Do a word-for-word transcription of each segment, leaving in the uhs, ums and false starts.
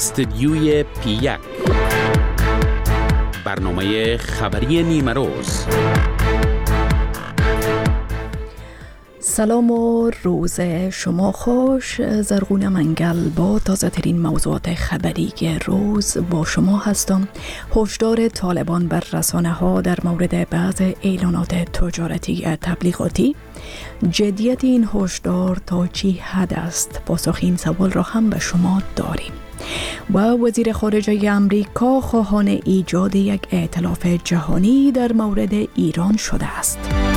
استدیوی پی یک، برنامه خبری نیمه روز. سلام و روز شما خوش. زرغون منگل با تازه ترین موضوعات خبری روز با شما هستم. هشدار طالبان بر رسانه ها در مورد بعض اعلانات تجارتی تبلیغاتی. جدیت این هشدار تا چی حد است؟ پاسخ این سوال را هم به شما داریم. و وزیر خارجه امریکا خواهان ایجاد یک ائتلاف جهانی در مورد ایران شده است.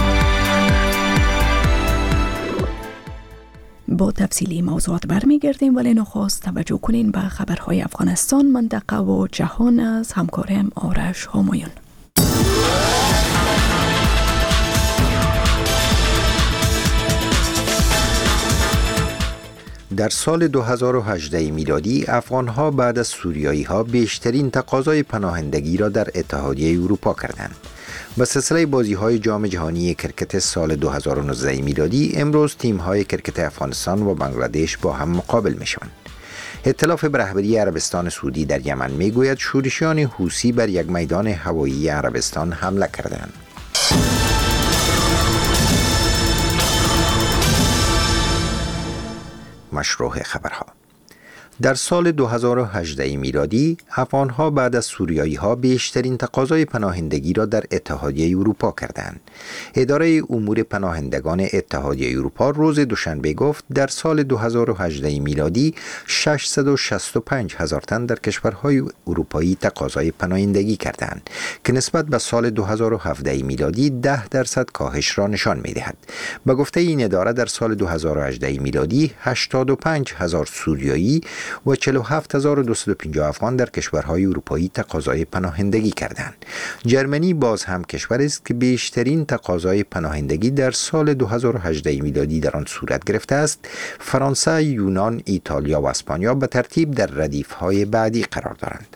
با تفصیلی موضوعات برمیگردیم، ولی نخست توجه کنین به خبرهای افغانستان، منطقه و جهان از همکارم آرش همایون. در سال دو هزار و هجده میلادی افغان‌ها بعد از سوریایی‌ها بیشترین تقاضای پناهندگی را در اتحادیه اروپا کردند. با سلسله بازی‌های جام جهانی کرکت سال دو هزار و نوزده میلادی امروز تیم‌های کرکت افغانستان و بنگلادش با هم مقابل می‌شوند. ائتلاف به رهبری عربستان سعودی در یمن می‌گوید شورشیان حوثی بر یک میدان هوایی عربستان حمله کردند. مشروع خبرها. در سال دو هزار و هجده میلادی افغان‌ها بعد از سوریایی‌ها بیشترین تقاضای پناهندگی را در اتحادیه اروپا کردند. اداره امور پناهندگان اتحادیه اروپا روز دوشنبه گفت در سال دو هزار و هجده میلادی ششصد و شصت و پنج هزار تن در کشورهای اروپایی تقاضای پناهندگی کردند که نسبت به سال دو هزار و هفده میلادی ده درصد کاهش را نشان می‌دهد. به گفته این اداره در سال دو هزار و هجده میلادی هشتاد و پنج هزار سوریایی و چهل و هفت هزار و دویست و پنجاه افغان در کشورهای اروپایی تقاضای پناهندگی کردند. جرمنی باز هم کشور است که بیشترین تقاضای پناهندگی در سال دو هزار و هجده میلادی در آن صورت گرفته است. فرانسه، یونان، ایتالیا و اسپانیا به ترتیب در ردیف‌های بعدی قرار دارند.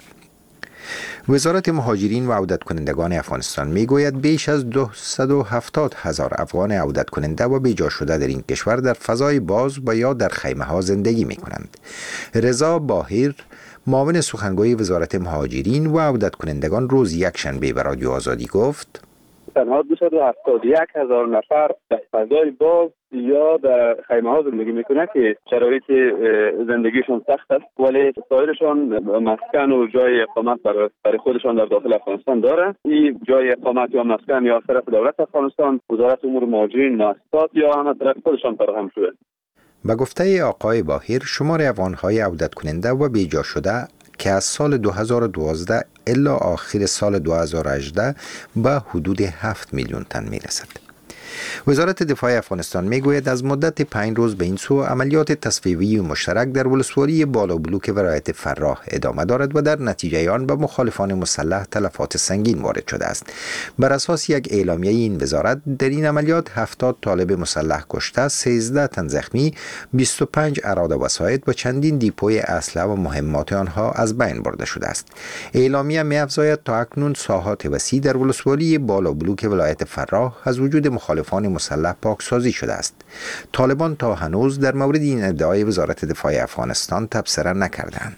وزارت مهاجرین و عودت کنندگان افغانستان میگوید بیش از دویست و هفتاد هزار افغان عودت کننده و بیجا شده در این کشور در فضای باز و یا در خیمه ها زندگی می کنند. رضا باهیر، معاون سخنگوی وزارت مهاجرین و عودت کنندگان روز یک شنبه به رادیو آزادی گفت تنها دویست و هفتاد و یک هزار نفر در فضای باز یا در خیمه ها زندگی میکنه که شرایط زندگیشون سخت است، ولی سایرشان مسکن و جای اقامت برای خودشان در داخل افغانستان داره. این جای اقامت یا مسکن یا طرف دولت افغانستان، وزارت امور مهاجرین، مؤسسات یا هم طرف خودشان فراهم شده. به گفته آقای باهیر شمار افغان‌های عودت کننده و بیجا شده که از سال دو هزار و دوازده الی آخر سال دو هزار و هجده به حدود هفت میلیون تن میرسد. وزارت دفاع افغانستان میگوید از مدت پنج روز به این سو عملیات تصفیه‌ای مشترک در ولسوالی بالا بلوک ولایت فراه ادامه دارد و در نتیجه آن به مخالفان مسلح تلفات سنگین وارد شده است. بر اساس یک اعلامیه این وزارت در این عملیات هفتاد طالب مسلح کشته، سیزده تن زخمی، بیست و پنج اراده وسایط و چندین دیپوی اسلحه و مهمات آنها از بین برده شده است. اعلامیه می‌افزاید تا اکنون ساحات وسیع در ولسوالی بالا بلوک ولایت فراه از وجود مخالفان مسلح پاکسازی شده است. طالبان تا هنوز در مورد این ادعای وزارت دفاع افغانستان تبصره نکردند.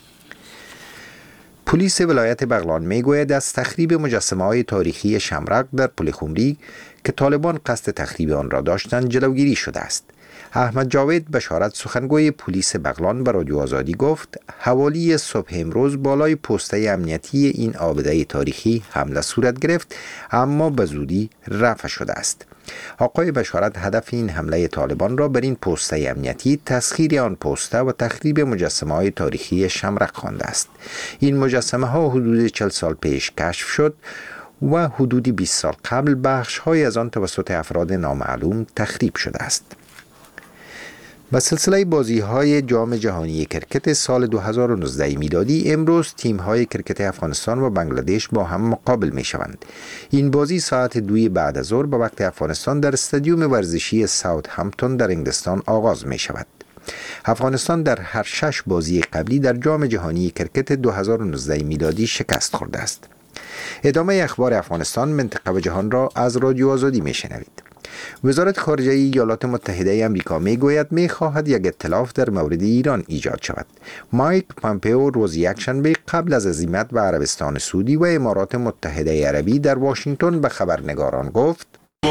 پلیس ولایت بغلان میگوید از تخریب مجسمه‌های تاریخی شمرق در پل خمری که طالبان قصد تخریب آن را داشتند جلوگیری شده است. احمد جاوید بشارت سخنگوی پلیس بغلان به رادیو آزادی گفت حوالی صبح امروز بالای پسته امنیتی این آبده تاریخی حمله صورت گرفت اما به زودی رفع شده است. آقای بشارت هدف این حمله طالبان را بر این پسته امنیتی تسخیر آن پسته و تخریب مجسمه های تاریخی شمرق خوانده است. این مجسمه ها حدود چهل سال پیش کشف شد و حدود بیست سال قبل بخش های از آن توسط افراد نامعلوم تخریب شده است. و سلسله بازی‌های جام جهانی کرکت سال دو هزار و نوزده میلادی امروز تیم‌های کرکت افغانستان و بنگلادش با هم مقابل می‌شوند. این بازی ساعت دوی بعد از ظهر به وقت افغانستان در استادیوم ورزشی ساوثهمپتون در انگلستان آغاز می‌شود. افغانستان در هر شش بازی قبلی در جام جهانی کرکت دو هزار و نوزده میلادی شکست خورده است. ادامه اخبار افغانستان، منطقه و جهان را از رادیو آزادی می‌شنوید. وزارت خارجه ایالات متحده آمریکا میگوید میخواهد یک ائتلاف در مورد ایران ایجاد شود. مایک پامپئو روز یکشنبه قبل از عزیمت به عربستان سعودی و امارات متحده عربی در واشنگتن به خبرنگاران گفت: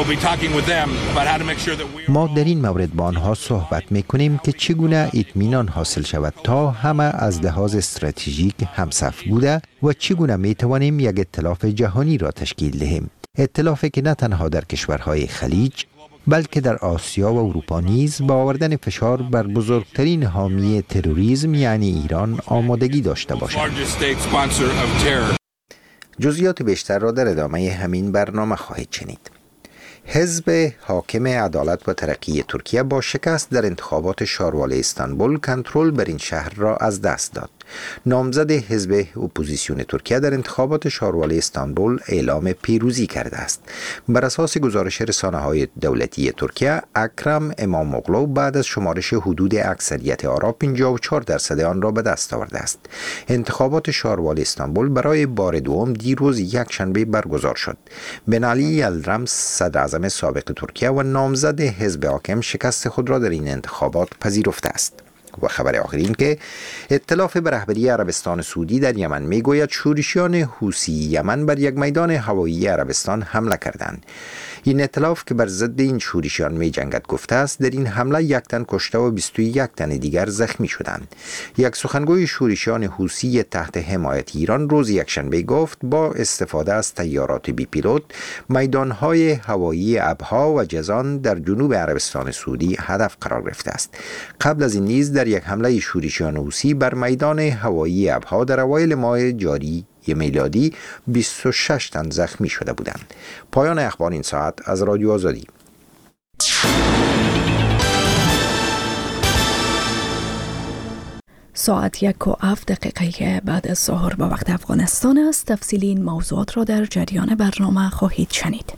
ما در این مورد با آنها صحبت میکنیم که چگونه اطمینان حاصل شود تا همه از لحاظ استراتژیک همصف بوده و چگونه میتوانیم یک ائتلاف جهانی را تشکیل دهیم. ائتلافی که نه تنها در کشورهای خلیج بلکه در آسیا و اروپا نیز با آوردن فشار بر بزرگترین حامی تروریسم یعنی ایران آمادگی داشته باشد. جزئیات بیشتر را در ادامه همین برنامه خواهید شنید. حزب حاکم عدالت و ترقی ترکیه با شکست در انتخابات شاروال استانبول کنترل بر این شهر را از دست داد. نامزد حزب اپوزیسیون ترکیه در انتخابات شاروال استانبول اعلام پیروزی کرده است. بر اساس گزارش رسانه‌های دولتی ترکیه، اکرم اماموغلو بعد از شمارش حدود اکثریت آرا پنجاه و چهار درصد آن را به دست آورده است. انتخابات شاروال استانبول برای بار دوم دیروز یک شنبه برگزار شد. بن علی یلدرم صدر اعظم سابق ترکیه و نامزد حزب حاکم شکست خود را در این انتخابات پذیرفته است. و خبر آخر این که ائتلاف به رهبری عربستان سعودی در یمن میگوید شورشیان حوثی یمن بر یک میدان هوایی عربستان حمله کردند. این ائتلاف که بر ضد این شورشیان می جنگد گفته است در این حمله یک تن کشته و بیست و یک تن دیگر زخمی شدند. یک سخنگوی شورشیان حوثی تحت حمایت ایران روز یکشنبه گفت با استفاده از طیارات بی پیلوت میدانهای هوایی ابها و جازان در جنوب عربستان سعودی هدف قرار گرفته است. قبل از این نیز در یک حمله شورشیان حوثی بر میدان هوایی ابها در اوایل ماه جاری میلادی بیست و شش تن زخمی شده بودند. پایان اخبار این ساعت از رادیو آزادی. ساعت یک و هفت دقیقه بعد از ظهر به وقت افغانستان است. تفصیلی این موضوعات را در جریان برنامه خواهید شنید.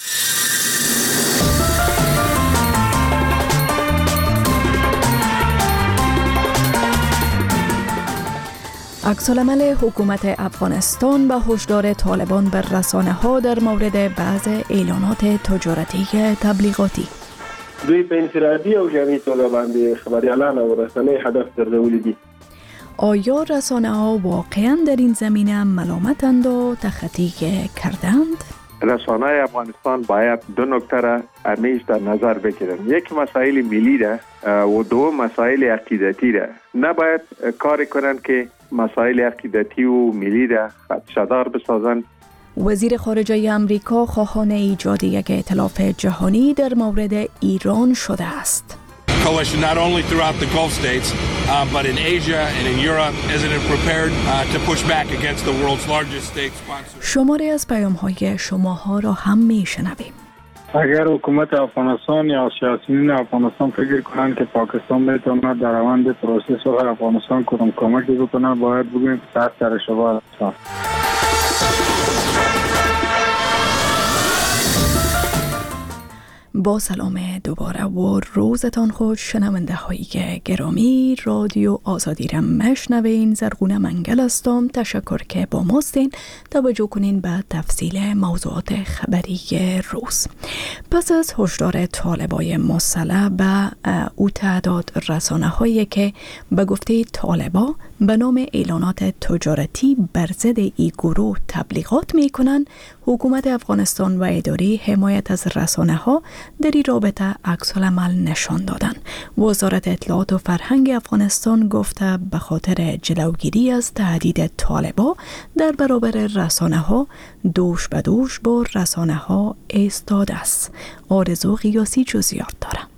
عکس‌العمل حکومت افغانستان به هشدار طالبان بر رسانه‌ها در مورد بعض اعلانات تجارتی تبلیغاتی. دوی په انفرادي او جمعي توګه باندې خبري اعلان او رسنۍ هدف ګرځولي دي. آیا رسانه‌ها واقعاً در این زمینه ملامتند و تخطی کردند؟ رسانه‌های افغانستان باید دو نکته را همیشه در نظر بگیرند. یک مسائل ملی ده و دو مسائل عقیدتی ده. نباید کار کنند که مسائل عقیدتی و ملی را خدشه‌دار بسازند. وزیر خارجه امریکا خواهان ایجاد یک ائتلاف جهانی در مورد ایران شده است. Coalition not only throughout the Gulf states, uh, but in Asia and in Europe, isn't it prepared uh, to push back against the world's largest state sponsor? شماره از پیام‌های شماها را هم میشنویم. اگر حکومت افغانستان یا سیاسیون افغانستان فکر کنند که پاکستان بتواند در روند پروسه صلح افغانستان کدام کمکی بکنه، باید بگوییم که تحت اشتباه است. با سلام دوباره و روزتان خوش شنونده های گرامی. رادیو آزادی را مشنوین. زرغونه منگل هستم. تشکر که با ماستین. توجه کنین به تفصیل موضوعات خبری روز. پس از هشدار طالبای مسلح به او تعداد رسانه هایی که به گفته طالبا به نام اعلانات تجارتی بر ضد ای گروه تبلیغات می کنند، حکومت افغانستان و اداره حمایت از رسانه ها در این رابطه عکس‌العمل نشان دادند. وزارت اطلاعات و فرهنگ افغانستان گفته به خاطر جلوگیری از تهدید طالبا در برابر رسانه ها دوش به دوش با رسانه ها ایستاده است. آرزو قیاسی جزئیات دارد.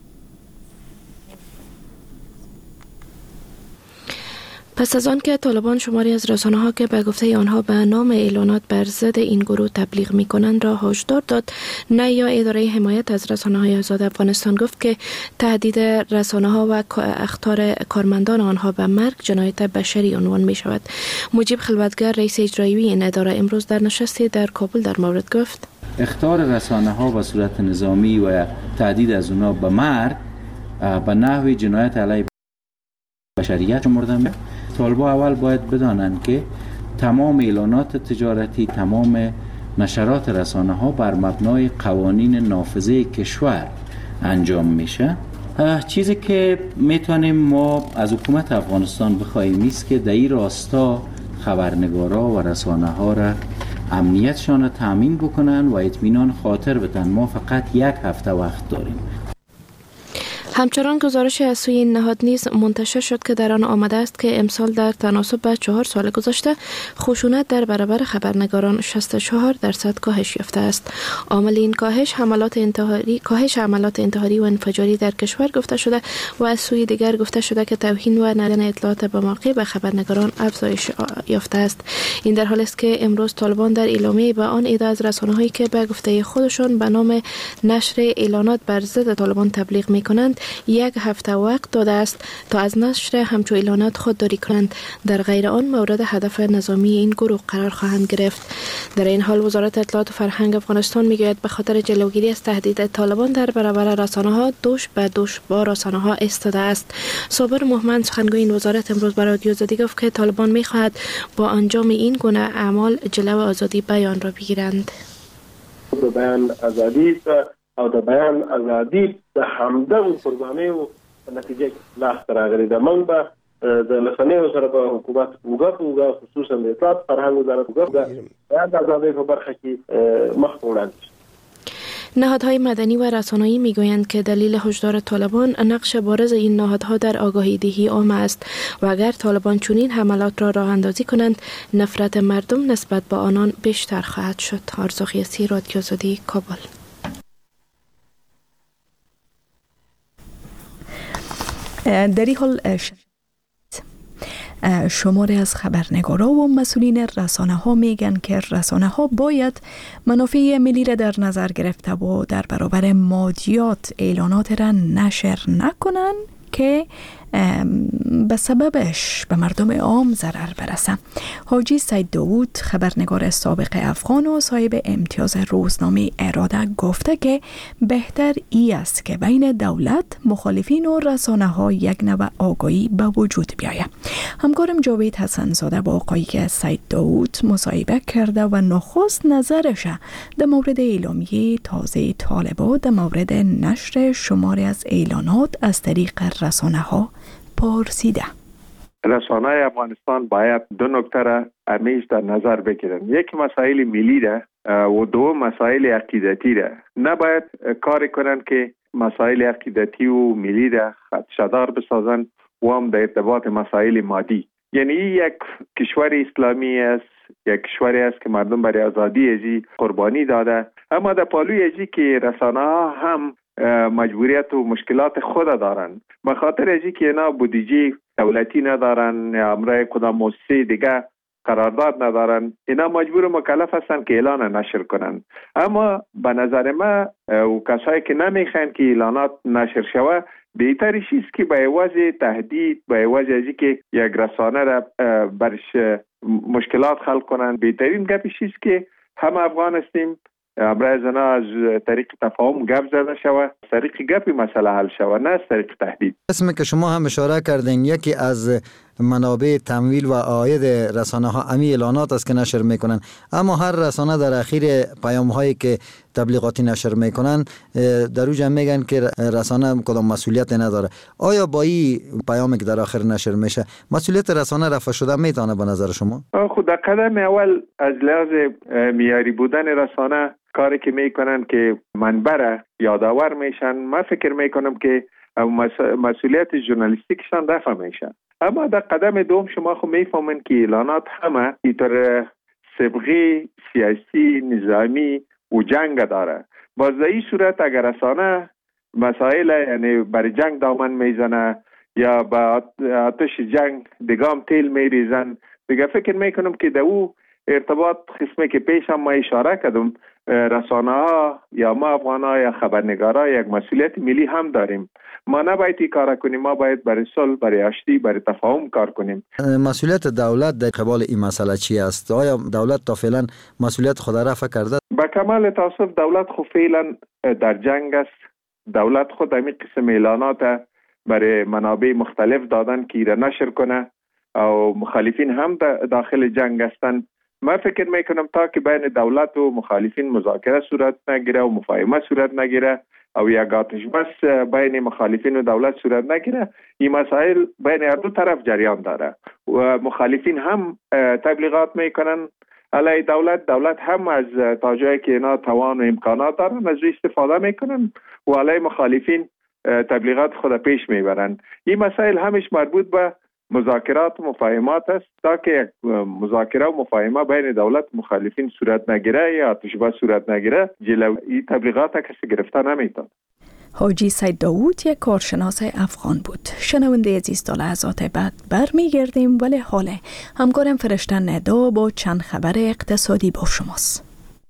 پس از آن که طالبان شماری از رسانه‌ها که به گفته آنها به نام اعلانات بر ضد این گروه تبلیغ می‌کنند را هشدار داد، نه یا اداره حمایت از رسانه‌های آزاد افغانستان گفت که تهدید رسانه‌ها و اخطار کارمندان آنها به مرگ جنایت بشری عنوان می‌شود. مجیب خلوتگر رئیس اجرایی این اداره امروز در نشستی در کابل در مورد گفت: اخطار رسانه‌ها به صورت نظامی و تهدید از آنها به مرگ به نحو جنایت علیه بشریت شمرده می‌شود. طالبا اول باید بدانند که تمام اعلانات تجارتی، تمام نشرات رسانه ها بر مبنای قوانین نافذه کشور انجام میشه. چیزی که میتونیم ما از حکومت افغانستان بخوایم است که در این راستا خبرنگارا و رسانه ها را امنیتشان را تامین بکنن و اطمینان خاطر بدن. ما فقط یک هفته وقت داریم. همچنان گزارش از سوی این نهاد نیز منتشر شد که در آن آمده است که امسال در تناسب با چهار سال گذشته خشونت در برابر خبرنگاران شصت و چهار درصد کاهش یافته است. عامل این کاهش حملات انتحاری کاهش حملات انتحاری و انفجاری در کشور گفته شده و از سوی دیگر گفته شده که توهین و ندادن اطلاعات به موقع به خبرنگاران افزایش یافته است. این در حالی است که امروز طالبان در اعلامیه به آن عده از رسانه‌هایی که به گفته خودشان به نام نشر اعلانات بر ضد طالبان تبلیغ می‌کنند یک هفته وقت داده است تا از نشر همچو اعلانات خودداری کنند. در غیر آن مورد هدف نظامی این گروه قرار خواهند گرفت. در این حال وزارت اطلاعات و فرهنگ افغانستان میگوید به خاطر جلوگیری از تهدید طالبان در برابر رسانه‌ها دوش به دوش با رسانه‌ها ایستاده است. صابر محمد سخنگوی این وزارت امروز به رادیو آزادی گفت که طالبان میخواهد با انجام این گونه اعمال جلو آزادی بیان را بگیرند. بیان آزادی او د بیان ازادي د همدغه قربانۍ او نتیجه لاس راغلي د من به د لسنیو سره په حکومت وګړو وګړو خصوصا د اطلاعات فرهنګ وزارت وګړو د ازادۍ په برخه کې مخ وړاندې. نهادهای مدنی و رسانه‌ای میگویند که دلیل هشدار طالبان نقش بارز این نهادها در آگاهی دهی عام است و اگر طالبان چنین حملات را راه اندازی کنند نفرت مردم نسبت به آنان بیشتر خواهد شد. آرزو قیاسی، رادیو آزادی، کابل. در این حال شماری از خبرنگارا و مسئولین رسانه ها میگن که رسانه ها باید منافع ملی را در نظر گرفته و در برابر مادیات اعلانات را نشر نکنن که به سببش به مردم عام ضرر برسه. حاجی سید داوود، خبرنگار سابق افغان و صاحب امتیاز روزنامه اراده، گفته که بهتر ای است که بین دولت، مخالفین و رسانه ها یک نوع آگاهی به وجود بیاید. همکارم جاوید حسن زاده با آقای سید داوود مصاحبه کرده و نخست نظرش در مورد اعلامیه تازه طالبان در مورد نشر شماری از اعلانات از طریق رسانه ها پرسیده. رسانه افغانستان باید دو نکته را همیشه در نظر بگیرن. یک مسائل ملی ده و دو مسائل عقیدتی ده. نباید کار کنن که مسائل عقیدتی و ملی ده خدشه‌دار بسازن و هم در ارتباط مسائل مادی. یعنی یک کشور اسلامی است، یک کشوری است که مردم برای آزادی ازی قربانی داده، اما در پالوی ازی که رسانه ها هم مجبوریت و مشکلات خود دارن. به خاطر ازی که اینا بودجه دولتی ندارن یا امرای کدام مؤسسه دیگه قرارداد ندارن، اینا مجبور و مکلف هستن که اعلان نشر کنن. اما به نظر ما و کسایی که نمیخوان که اعلانات نشر شوه، بهترش است که به وجه تهدید، به وجه ازی که یک رسانه را برش مشکلات خلق کنن، بهترین گپش است که هم افغان هستیم، برای زنا از طریق تفاهم گپ زده شود، طریق گپی مسئله حل شود، نه از طریق تهدید. اسمی که شما هم اشاره کردین یکی از منابع تمویل و عاید رسانه ها امی اعلانات است که نشر میکنن، اما هر رسانه در اخیر پیام هایی که تبلیغاتی نشر میکنن در اوج میگن که رسانه کدام مسئولیت نداره. آیا با این پیامی که در آخر نشر میشه مسئولیت رسانه رفع شده میتونه به نظر شما؟ خود در قدم اول از لحاظ معیاری بودن رسانه کاری که میکنن که منبع یادآور میشن، من فکر میکنم که مسئولیت ژورنالیستیکشان رفع میشه. اما در قدم دوم شما خو میفهمین که اعلانات همه ایتر سبغه سیاسی، نظامی و جنگ داره. باز در این صورت اگر رسانه مسائل یعنی بر جنگ دامن میزنه یا با آتش جنگ دگام تیل میریزن، دیگه فکر میکنم که در او ارتباط قسمی که پیش هم ما اشاره کردم، رسانه ها یا ما افغان ها یا خبرنگارا یک مسئولیت ملی هم داریم. ما نباید این کار کنیم، ما باید برای صلح، برای آشتی، برای تفاهم کار کنیم. مسئولیت دولت در قبال این مسئله چی است؟ آیا دولت تا فعلا مسئولیت خود رفع کرده؟ با کمال تاسف دولت خود فعلا در جنگ است. دولت خود همین قسم اعلانات برای منابع مختلف دادن که را نشر کنه، او مخالفین هم داخل جنگ هستند. من فکر میکنم تا که بین دولت و مخالفین مذاکره صورت نگیره و مفاهمه صورت نگیره او یک آتش بس بین مخالفین و دولت صورت نگیره، این مسائل بین هر دو طرف جریان داره و مخالفین هم تبلیغات میکنن علیه دولت، دولت هم از تا جایی که اینا توان و امکانات دارن از استفاده میکنن و علیه مخالفین تبلیغات خود پیش میبرن. این مسائل همش مربوط به مذاکرات و مفاهمات است تا که مذاکره و مفاهمه بین دولت و مخالفین صورت نگیره یا آتش بس صورت نگیره، جلوی این تبلیغات کسی گرفته نمیتونه. حاجی سید داوود یک کارشناس افغان بود. شنونده عزیز، تا لحظات بعد برمیگردیم، ولی حالا همکارم فرشته ندا با چند خبر اقتصادی با شماست.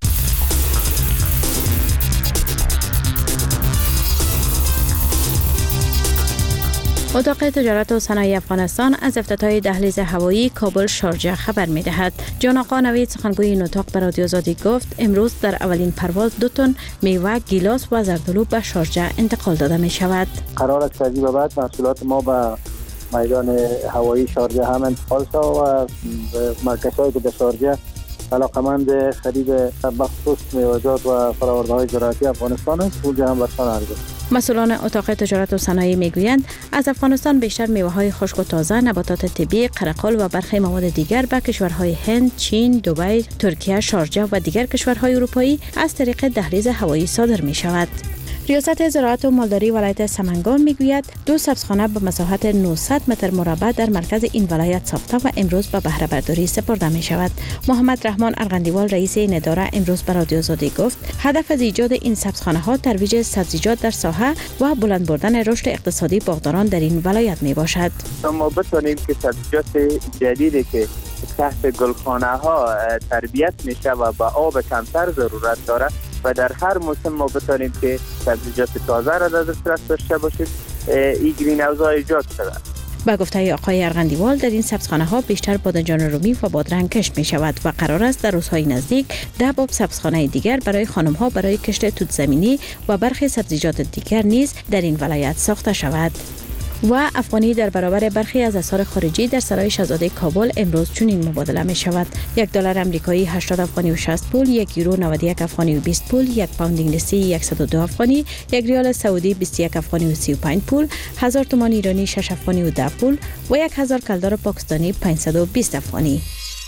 اتاق تجارت و صنایع افغانستان از افتتاح دهلیز هوایی کابل شارجه خبر می دهد. جان آقا نوید سخنگوی این اتاق به رادیو آزادی گفت امروز در اولین پرواز دو تن میوه، گیلاس و زردالو به شارجه انتقال داده می شود. قرار است از این به بعد محصولات ما به میدان هوایی شارجه هم انتقال شود و مرکزهایی که به شارجه علاقمند خرید بخصوص میوه‌جات و فرآورده‌های زراعتی افغانستان است، اونجا هم برسان عرضه. مسئولان اتاق تجارت و صنایع میگویند از افغانستان بیشتر میوه‌های خشک و تازه، نباتات طبیعی، قرقل و برخی مواد دیگر به کشورهای هند، چین، دبی، ترکیه، شارجه و دیگر کشورهای اروپایی از طریق دهلیز هوایی صادر می شود. ریاست زراعت و مالداری ولایت سمنگان میگوید دو سبزخانه به مساحت نهصد متر مربع در مرکز این ولایت ساخته و امروز به بهره برداری سپرده می شود. محمد رحمان ارغندیوال رئیس این اداره امروز به رادیو آزادی گفت هدف از ایجاد این سبزخانه ها ترویج سبزیجات در ساحه و بلند بردن رشد اقتصادی باغداران در این ولایت می باشد. ما بتونیم که سبزیجات جدیدی که تحت گلخانه ها تربیت میشه و با آب کمتر ضرورت داره و در هر موسم ما بتونیم که سبزیجات تازه را در دسترس داشته باشیم، این گرین هاوس ها ایجاد شود. با گفته آقای ارغندیوال در این سبزخانه ها بیشتر بادنجان رومی و بادرنگ کشت می شود و قرار است در روزهای نزدیک ده باب سبزخانه دیگر برای خانم ها برای کشت توت زمینی و برخی سبزیجات دیگر نیز در این ولایت ساخته شود. و افغانی در برابر برخی از اسعار خارجی در سرای شاهزاده کابل امروز چنین مبادله می شود: یک دلار آمریکایی هشتاد افغانی و شصت پول، یک یورو نود و یک افغانی و بیست پول، یک پوند انگلیسی صد و دو افغانی، یک ریال سعودی بیست و یک افغانی و سی و پنج پول، هزار تومان ایرانی شش افغانی و ده پول و یک هزار کلدار پاکستانی پانصد و بیست افغانی.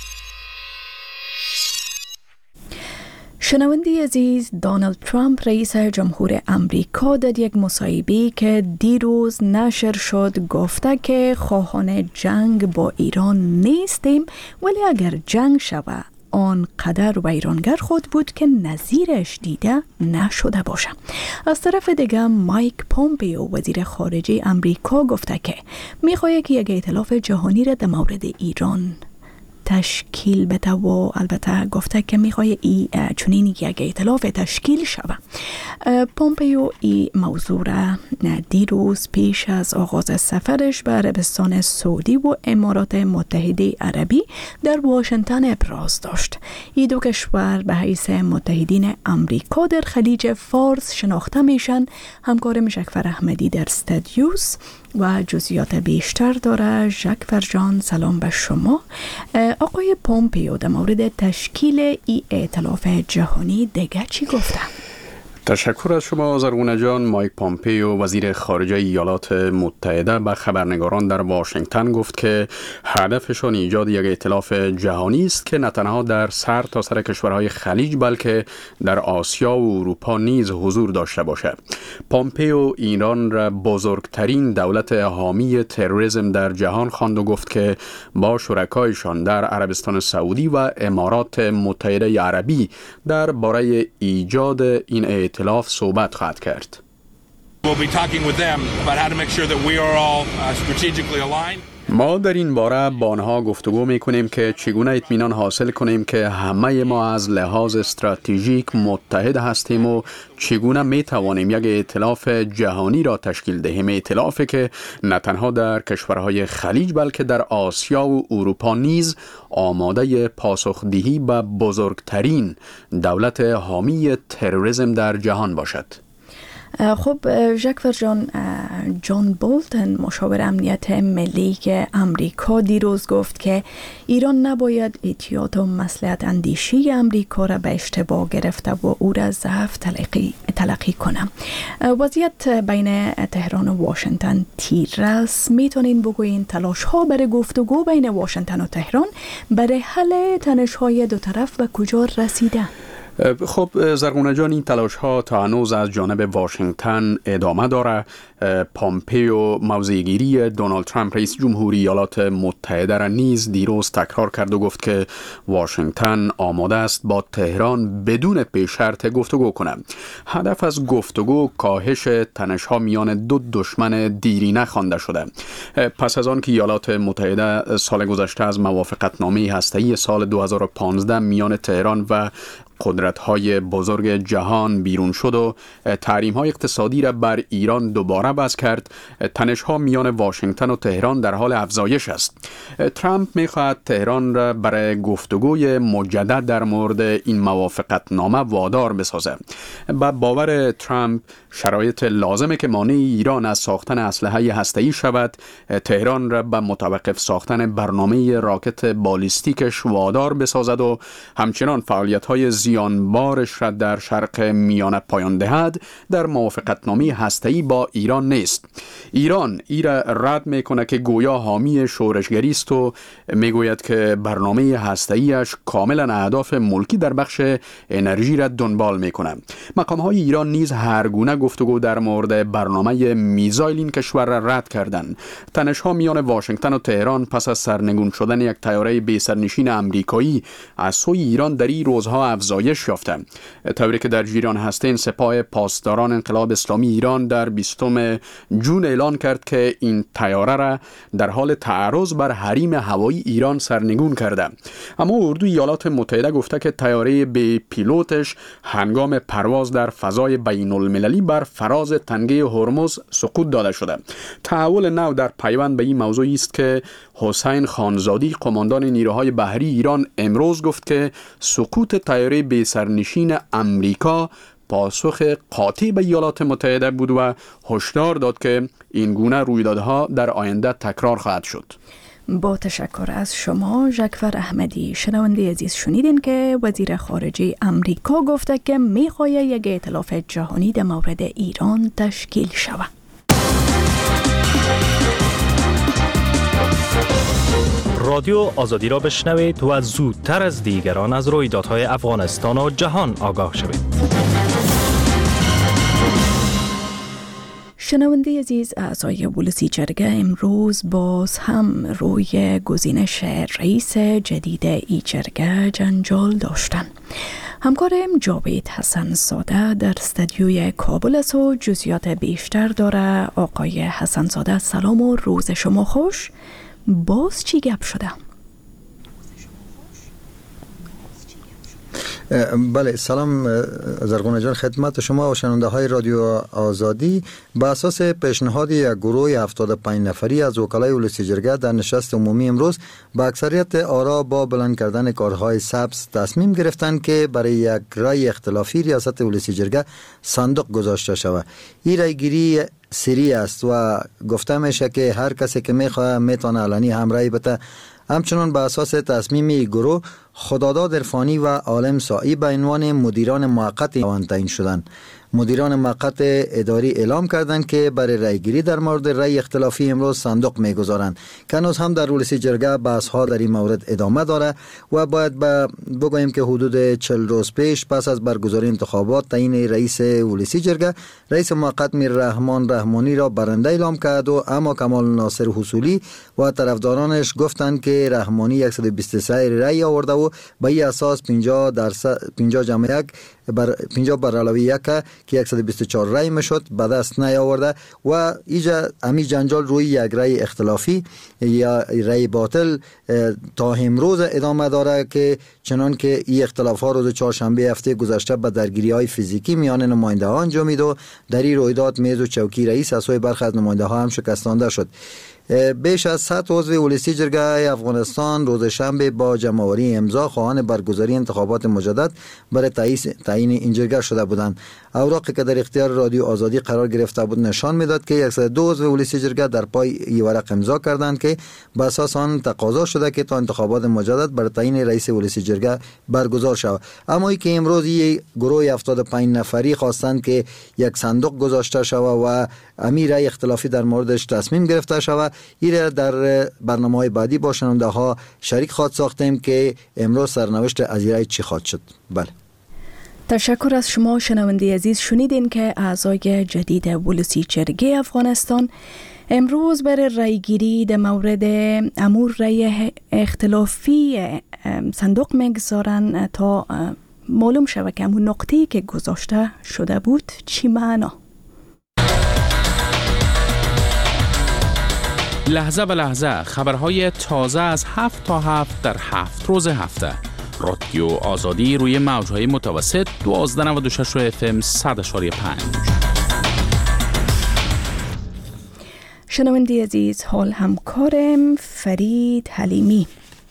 شنونده عزیز، دونالد ترامپ رئیس جمهور امریکا در یک مصاحبه که دیروز نشر شد گفته که خواهان جنگ با ایران نیستیم، ولی اگر جنگ شود آنقدر ویرانگر خود بود که نظیرش دیده نشده باشه. از طرف دیگه مایک پومپیو وزیر خارجه امریکا گفته که میخواد که یک ائتلاف جهانی را در مورد ایران تشکیل بده و البته گفته که میخواه ای چنین یک ائتلاف تشکیل شود. پومپیو ای موضوع را دیروز پیش از آغاز سفرش به عربستان سعودی و امارات متحده عربی در واشنگتن ابراز داشت. این دو کشور به حیث متحدین امریکا در خلیج فارس شناخته میشن. همکار مشکفر احمدی در استودیوس و جزئیات بیشتر داره. ژکفر جان سلام به شما. آقای پومپیو در مورد تشکیل ای ائتلاف جهانی دیگه چی گفتن؟ تشکر از شما زرغونه جان. مایک پومپیو وزیر خارجه ایالات متحده به خبرنگاران در واشنگتن گفت که هدفشان ایجاد یک ائتلاف جهانی است که نه تنها در سر تا سر کشورهای خلیج بلکه در آسیا و اروپا نیز حضور داشته باشد. پومپیو ایران را بزرگترین دولت حامی تروریسم در جهان خواند و گفت که با شرکایشان در عربستان سعودی و امارات متحده عربی درباره ایجاد این ائتلاف ائتلاف صحبت خواهد کرد. ما در این باره با آنها گفتگو میکنیم که چگونه اطمینان حاصل کنیم که همه ما از لحاظ استراتژیک متحد هستیم و چگونه میتوانیم یک ائتلاف جهانی را تشکیل دهیم، ائتلافی که نه تنها در کشورهای خلیج بلکه در آسیا و اروپا نیز آماده پاسخدهی به بزرگترین دولت حامی تروریسم در جهان باشد. خب ژاکفر جان، جان بولتن مشاور امنیت ملی امریکا دیروز گفت که ایران نباید احتیاط و مصلحت اندیشی امریکا را به اشتباه گرفته و او را ضعف تلقی, تلقی کنه. وضعیت بین تهران و واشنگتن تیر است. میتونین بگوین تلاش ها برای گفتگو بین واشنگتن و تهران برای حل تنش های دو طرف به کجا رسیدن؟ خب زرغونه جان، این تلاش ها تا هنوز از جانب واشنگتن ادامه داره. پامپیو موضع‌گیری دونالد ترامپ رئیس جمهوری ایالات متحده را نیز دیروز تکرار کرد و گفت که واشنگتن آماده است با تهران بدون پیش شرط گفتگو کنه. هدف از گفتگو کاهش تنش ها میان دو دشمن دیرینه خوانده شده. پس از آن که ایالات متحده سال گذشته از موافقتنامه هسته‌ای سال دو هزار و پانزده میان تهران و قدرت‌های بزرگ جهان بیرون شد و تحریم‌های اقتصادی را بر ایران دوباره بس کرد، تنش‌ها میان واشنگتن و تهران در حال افزایش است. ترامپ می‌خواهد تهران را برای گفتگوی مجدد در مورد این موافقتنامه وادار بسازد. با باور ترامپ شرایط لازمه که مانع ایران از ساختن اسلحه هسته‌ای شود، تهران را به متوقف ساختن برنامه راکت بالیستیکش وادار بسازد و همچنان فعالیت‌های زیانبارش را در شرق میانه پایان دهد. در موافقتنامه هسته‌ای با ایران نیست. ایران ای را رد میکنه که گویا حامی شورشگری است و میگوید که برنامه هسته‌ایش کاملا اهداف ملکی در بخش انرژی را دنبال میکنه. مقام‌های ایران نیز هر گونه گفتگو در مورد برنامه میزایل این کشور را رد کردند. تنش‌ها میان واشنگتن و تهران پس از سرنگون شدن یک طیاره بی‌سرنشین آمریکایی از سوی ایران در این روزها افزایش یافته. طوری که در جریان هستند، سپاه پاسداران انقلاب اسلامی ایران در بیستم جون اعلان کرد که این طیاره را در حال تعرض بر حریم هوایی ایران سرنگون کرده. اما اردوی ایالات متحده گفته که طیاره بی پیلوتش هنگام پرواز در فضای بین المللی بر فراز تنگه هرمز سقوط داده شده. تحول نو در پیوند به این موضوع است که حسین خانزادی قماندان نیروهای بحری ایران امروز گفت که سقوط طیاره بی سرنشین امریکا پاسخ قاطع به ایالات متحده بود و هشدار داد که این گونه رویدادها در آینده تکرار خواهد شد. با تشکر از شما ژاکفر احمدی. شنونده عزیز، شنیدین که وزیر خارجه امریکا گفته که میخواهد یک ائتلاف جهانی در مورد ایران تشکیل شود. رادیو آزادی را بشنوید و زودتر از دیگران از رویدادهای افغانستان و جهان آگاه شوید. شنونده عزیز، اعضای ولسی جرگه امروز باز هم روی گزینش رئیس جدید ای جرگه جنجال داشتند. همکارم جاوید حسن زاده در استودیوی کابل است و جزئیات بیشتر داره. آقای حسن زاده، سلام و روز شما خوش. باز چی گپ شده؟ بله، سلام زرغونه جان خدمت شما و شنونده های رادیو آزادی. با اساس پیشنهاد یک گروه هفتاد و پنج نفری از وکلای ولسی جرگه در نشست عمومی امروز با اکثریت آرا با بلند کردن کارهای سبز تصمیم گرفتند که برای یک رای اختلافی ریاست ولسی جرگه صندوق گذاشته شود. این رای گیری سری است و گفته میشه که هر کسی که میخواه میتونه علنی هم رای بده. همچنان به اساس تصمیم گروه خداداد عرفانی و عالم سائی به عنوان مدیران موقت آن تعیین شدند. مدیران موقت اداری اعلام کردند که برای رایگیری در مورد رای اختلافی امروز صندوق میگذارند. که هنوز هم در ولسی جرگه بحث ها در این مورد ادامه داره و باید بگوییم که حدود چهل روز پیش پس از برگزاری انتخابات تعیین رئیس ولسی جرگه، رئیس موقت میر رحمان رحمانی را برنده اعلام کرد و اما کمال ناصر حصولی و طرفدارانش گفتند که رحمانی صد و بیست و سه رای آورده و به این اساس پنجاه درصد پنجاه جمع یک بر پنجاه بر علاوه یک که صد و بیست و چهار رای میشد به دست نیاورده و اینجا امی جنجال روی یک رای اختلافی یا رای باطل تا امروز ادامه داره که چنان که این اختلاف ها روز چهارشنبه هفته گذشته به درگیری های فیزیکی میان نماینده ها انجامید و در این رویداد میز و چوکی رئیس از سوی برخی از نماینده ها هم شکستانده شد. بیش از صد عضو ولسی جرگه افغانستان روز شنبه با جمع‌آوری امضا خواهان برگزاری انتخابات مجدد برای تعیین این جرگه شده بودند. اوراقی که در اختیار رادیو آزادی قرار گرفته بود نشان میداد که صد و دو عضو ولسی جرگه در پای این ورق امضا کردند که بر اساس آن تقاضا شده که تا انتخابات مجدد برای تعیین رئیس ولسی جرگه برگزار شود. اما ای که امروز یک گروه هفتاد و پنج نفری خواستند که یک صندوق گذاشته شود و امیر اختلافی در موردش تصمیم گرفته شود، این در برنامه‌های بعدی با شنونده ها شریک خواهد ساختیم که امروز سرنوشت ازیرای چی خواهد شد. بله، تشکر از شما شنونده عزیز. شنیدین که اعضای جدید ولسی جرگه افغانستان امروز برای رایگیری در مورد امور رای اختلافی صندوق میگذارن تا معلوم شود که همون نقطه‌ای که گذاشته شده بود چی معنا. لحظه به لحظه خبرهای تازه از هفت تا هفت در هفت روز هفته. رادیو آزادی روی موجهای متوسط دوازده نود و شش اف ام صد و پنج. شنونده عزیز، حال همکارم فرید حلیمی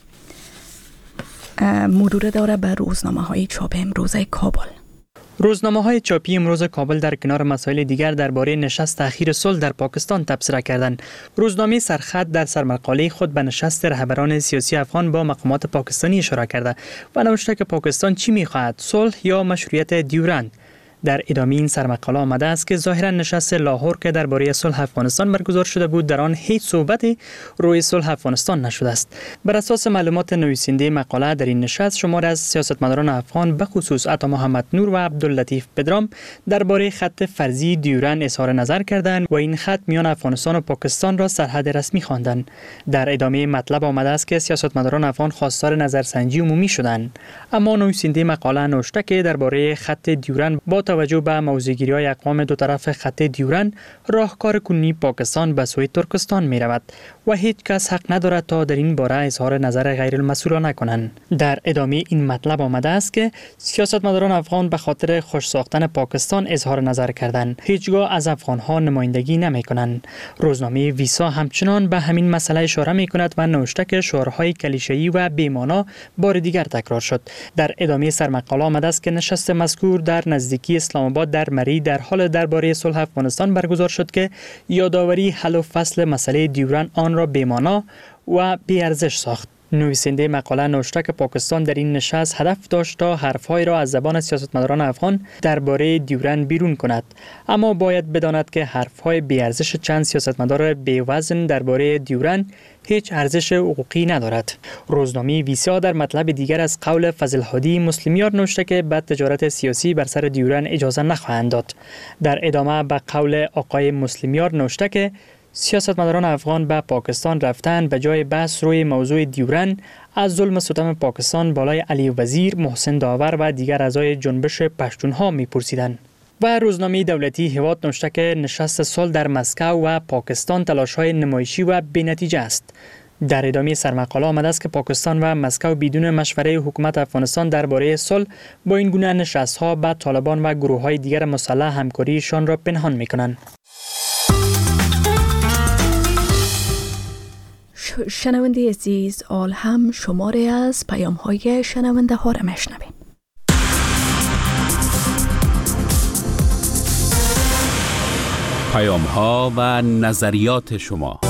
مرور داره به روزنامه های چاپ امروز کابل. روزنامه های چاپی امروز کابل در کنار مسائل دیگر درباره نشست تأخیر صلح در پاکستان تبصره کردند. روزنامه سرخط در سرمقاله خود به نشست رهبران سیاسی افغان با مقامات پاکستانی اشاره کرده و نوشته که پاکستان چی می‌خواهد، صلح یا مشروعیت دیورند. در ادامه این سرمقاله آمده است که ظاهرا نشست لاهور که درباره صلح افغانستان برگزار شده بود در آن هیچ صحبتی روی صلح افغانستان نشده است. بر اساس معلومات نویسنده مقاله در این نشست شمار از سیاستمداران افغان به خصوص عطا محمد نور و عبداللطیف پدرام درباره خط فرضی دیورند اظهار نظر کردند و این خط میان افغانستان و پاکستان را سرحد رسمی خواندند. در ادامه مطلب آمده است که سیاستمداران افغان خواستار نظرسنجی عمومی شدند، اما نویسنده مقاله نوشته که درباره خط دیورند با توجه به موضوعگیری‌های اقوام دو طرف خط دیورند راهکار کنونی پاکستان به سوی ترکستان می رود و هیچ کس حق ندارد تا در این باره اظهار نظر غیر المسئولانه کنند. در ادامه این مطلب آمده است که سیاستمداران افغان به خاطر خوش ساختن پاکستان اظهار نظر کردند، هیچگاه از افغان‌ها نمایندگی نمی‌کنند. روزنامه ویسا همچنان به همین مسئله اشاره می‌کند و نوشته که شعارهای کلیشه‌ای و بی‌معنا بار دیگر تکرار شد. در ادامه سرمقاله آمده است که نشست مذکور در نزدیکی اسلام آباد در مری در حال درباره صلح افغانستان برگزار شد که یادآوری حل و فصل مسئله دیورند آن را بی‌معنا و بی‌ارزش ساخت. نویسنده مقاله نوشته که پاکستان در این نشست هدف داشت تا حرفهای را از زبان سیاستمداران افغان درباره دیورند بیرون کند، اما باید بداند که حرفهای بی‌ارزش چند سیاستمدار بی‌وزن درباره دیورند هیچ ارزش حقوقی ندارد. روزنامه ویسا در مطلب دیگر از قول فضل هادی مسلمیار نوشته که بعد تجارت سیاسی بر سر دیورند اجازه نخواهند داد. در ادامه به قول آقای مسلمیار نوشته که سیاستمداران افغان به پاکستان رفتن به جای بحث روی موضوع دیورند از ظلم و ستم پاکستان بالای علی وزیر، محسن داور و دیگر اعضای جنبش پشتونها می‌پرسیدند. و روزنامه دولتی هواد نوشته که نشست صلح در مسکو و پاکستان تلاش‌های نمایشی و بی‌نتیجه است. در ادامه سرمقاله آمده است که پاکستان و مسکو بدون مشوره حکومت افغانستان درباره صلح با این گونه نشست‌ها با طالبان و گروه‌های دیگر مسلح همکاریشان را پنهان می‌کنند. شنونده عزیز، آل هم شماره از پیام های شنونده ها را میشنویم. پیام ها و نظریات شما.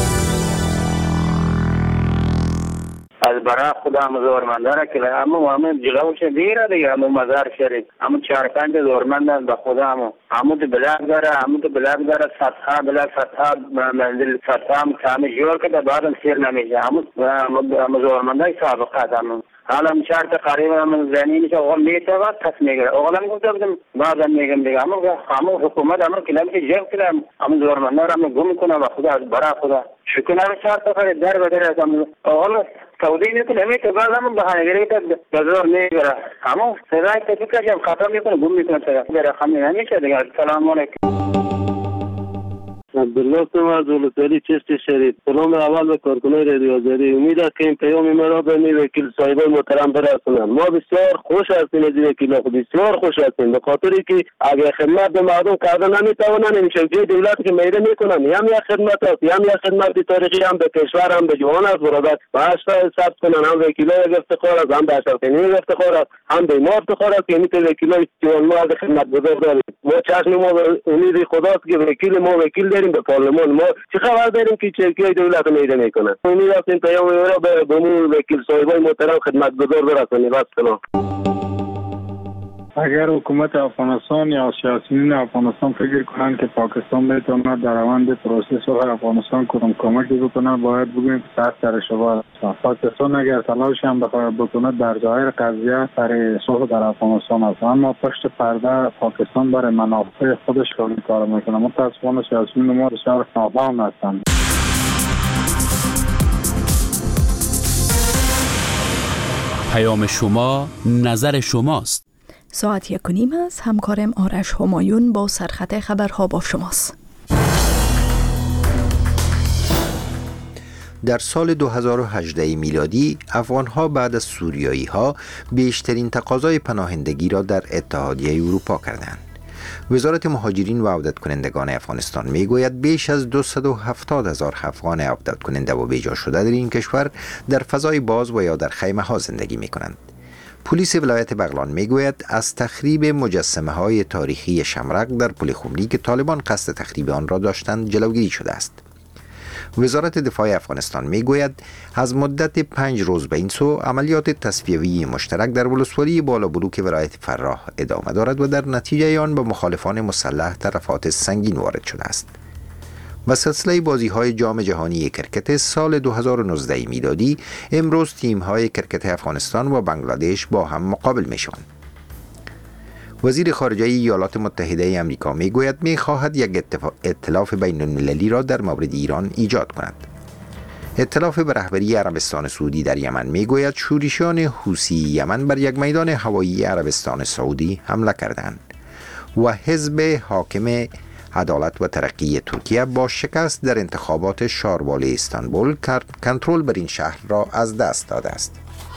از برای خدا هم زورمنداره که اما همه جلوش دیره دیگه، همه مزار شریف همه چهار پنج زورمندن به خدا همه همه بلاک داره همه بلاک داره سطحه بلاک سطحه منزل سطحه هم کامل جور که بعدم سیر نمیشه همه همه زورمندای سابقات همه حالا هم چهار تا قریب هم زنی میشه اغل میته و پس میگره اغل هم گفته بودم بعدم میگم دیگه همه همه حکومت همه کلمه جمع کلم همه زورمندار همه گم کنه و خدا از برای خدا شکر همه چهار تا قریب در بدر از همه اغل توضیح میکنه همیشه بعد همون بحانه گره که بزرگ میگره همون سرای تکیکش هم خطا میکنه گم میکنه سرای در خمی همیشه دیگه. سلام علیکم. عبدالله هستم از ولسوالی چشت شریف. سلام اول به کارکنان رادیو آزادی. امید است که این پیام مرا به می وکیل صاحبان محترم برسانند. ما بسیار خوش هستیم از این وکیلا، بسیار خوش هستیم به خاطری که اگر خدمت به مردم کردن نمیتوانند، این شکلی دولت که میره میکنن، هم یک خدمت است، هم یک خدمت تاریخی، هم به کشور، هم به جهان است برادر. باش ثبت کنن، هم وکیلا یک افتخار است، هم به اشرافی یک افتخار است، هم به ما افتخار است که این وکیلای جوان ما از خدمت گزار داریم. ما چشم ما امید خداست که وکیل ما وکیل داریم به پارلمان. ما چه خبر داریم که چرکی دولت میده میکنن. امید است این پیام را به بمون وکیل صاحبای محترم خدمت گزار برسانید. سلام. اگر حکومت افغانستان یا سیاسیون افغانستان فکر کنند که پاکستان بتواند در روند پروسه صلح افغانستان کدام کمکی بکنه، باید بگوییم که تحت در اشتباه است. پاکستان اگر تلاش هم بخواهد بکند در ظاهر قضیه برای صلح در افغانستان است، اما پشت پرده پاکستان برای منافع خودش کار میکنه. متاسفانه سیاسیون ما بسیار نافهم هستند. پیام شما، نظر شماست. ساعت یک و نیم است. همکارم آرش همایون با سرخط خبرها با شماست. در سال دو هزار و هجده میلادی افغانها بعد از سوریایی ها بیشترین تقاضای پناهندگی را در اتحادیه اروپا کردند. وزارت مهاجرین و عودت کنندگان افغانستان می گوید بیش از دویست و هفتاد هزار افغان عودت کننده و بیجا شده در این کشور در فضای باز و یا در خیمه ها زندگی می کنند. پلیس ولایت بغلان می گوید از تخریب مجسمه های تاریخی شمرق در پل خمری که طالبان قصد تخریب آن را داشتند جلوگیری شده است. وزارت دفاع افغانستان می گوید از مدت پنج روز به این سو عملیات تصفیه‌ای مشترک در ولسوالی بالابلوک ولایت فراه ادامه دارد و در نتیجه آن به مخالفان مسلح تلفات سنگین وارد شده است. و سلسله بازی‌های جام جهانی کرکت سال دو هزار و نوزده میلادی امروز تیم‌های کرکت افغانستان و بنگلادش با هم مقابل می‌شوند. وزیر خارجه ایالات متحده آمریکا میگوید می‌خواهد یک ائتلاف بین‌المللی را در مورد ایران ایجاد کند. ائتلاف به رهبری عربستان سعودی در یمن میگوید شورشیان حوثی یمن بر یک میدان هوایی عربستان سعودی حمله کردند و حزب حاکم عدالت و ترقی ترکیه با شکست در انتخابات شاروالی استانبول کنترل بر این شهر را از دست داده است.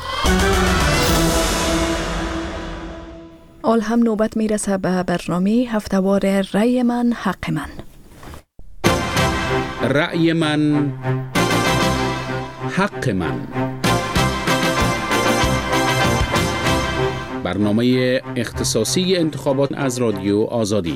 آل هم نوبت میرسه به برنامه هفتهوار رأی من حق من. رأی من حق من، برنامه اختصاصی انتخابات از رادیو آزادی.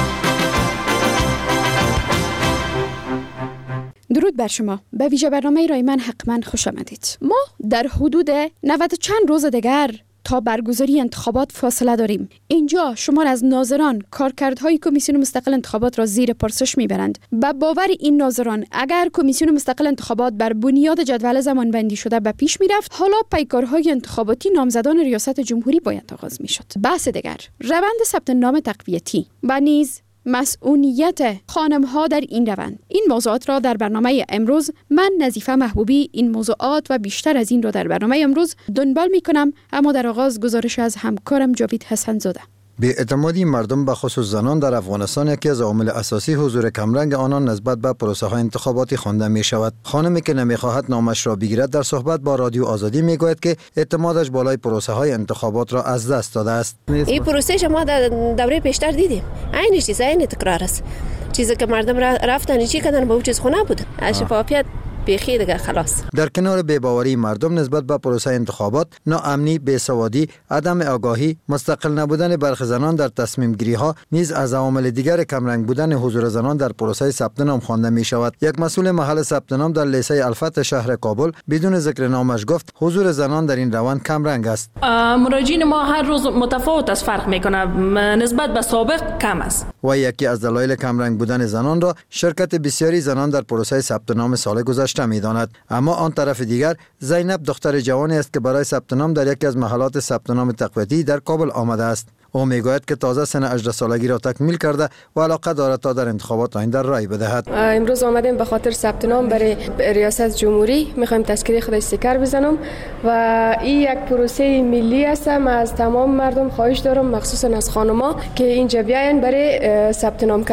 درود بر شما. به ویژه برنامه رای من حق من خوش آمدید. ما در حدود نود چند روز دیگر تا برگزاری انتخابات فاصله داریم. اینجا شمار از ناظران کارکردهای کمیسیون مستقل انتخابات را زیر پرسش میبرند. به باور این ناظران اگر کمیسیون مستقل انتخابات بر بنیاد جدول زمانبندی شده به پیش میرفت، حالا پیکارهای انتخاباتی نامزدان ریاست جمهوری باید آغاز میشد. بحث دیگر، روند ثبت نام تقویتی و نیز مسئولیت خانم‌ها در این روند. این موضوعات را در برنامه امروز من نظیفه محبوبی این موضوعات و بیشتر از این را در برنامه امروز دنبال می‌کنم، اما در آغاز گزارش از همکارم جاوید حسن زاده. به اعتمادی مردم به خصوص زنان در افغانستان یکی از عوامل اساسی حضور کمرنگ آنان نسبت به پروسه های انتخاباتی خوانده می شود. خانمی که نمیخواهد نامش را بگیرد در صحبت با رادیو آزادی می گوید که اعتمادش بالای پروسه های انتخابات را از دست داده است. این پروسه شما در دوره پیشتر دیدیم، عین چیز عین تکرار است. چیزی که مردم رفتن چی کردن به اون چیز خونه بود. شفافیت بیخی دیگه خلاص. در کنار بی‌باوری مردم نسبت به پروسه انتخابات، ناامنی، بیسوادی، عدم آگاهی، مستقل نبودن برخی زنان در تصمیم گیری ها نیز از عوامل دیگر کمرنگ بودن حضور زنان در پروسه ثبت نام خوانده می شود. یک مسئول محل ثبت نام در لیسه الفتح شهر کابل بدون ذکر نامش گفت حضور زنان در این روند کمرنگ است. مراجعین ما هر روز متفاوت از فرق میکنه، نسبت به سابق کم است. و یکی از دلایل کمرنگ بودن زنان را شرکت بسیاری زنان در پروسه ثبت نام سال گذشته می‌داند. اما آن طرف دیگر زینب دختر جوانی است که برای ثبت نام در یکی از محلات ثبت نام تقویتی در کابل آمده است. او میگوید که تازه سن هجده سالگی را تکمیل کرده و علاقه دارد تا در انتخابات آینده رای بدهد. امروز آمدیم به خاطر ثبت نام برای ریاست جمهوری، میخوایم تذکره خود استیکر بزنم و این یک پروسه ملی است. من از تمام مردم خواهش دارم، مخصوصا از خانم‌ها که اینجا بیاین برای ثبت نام کردن.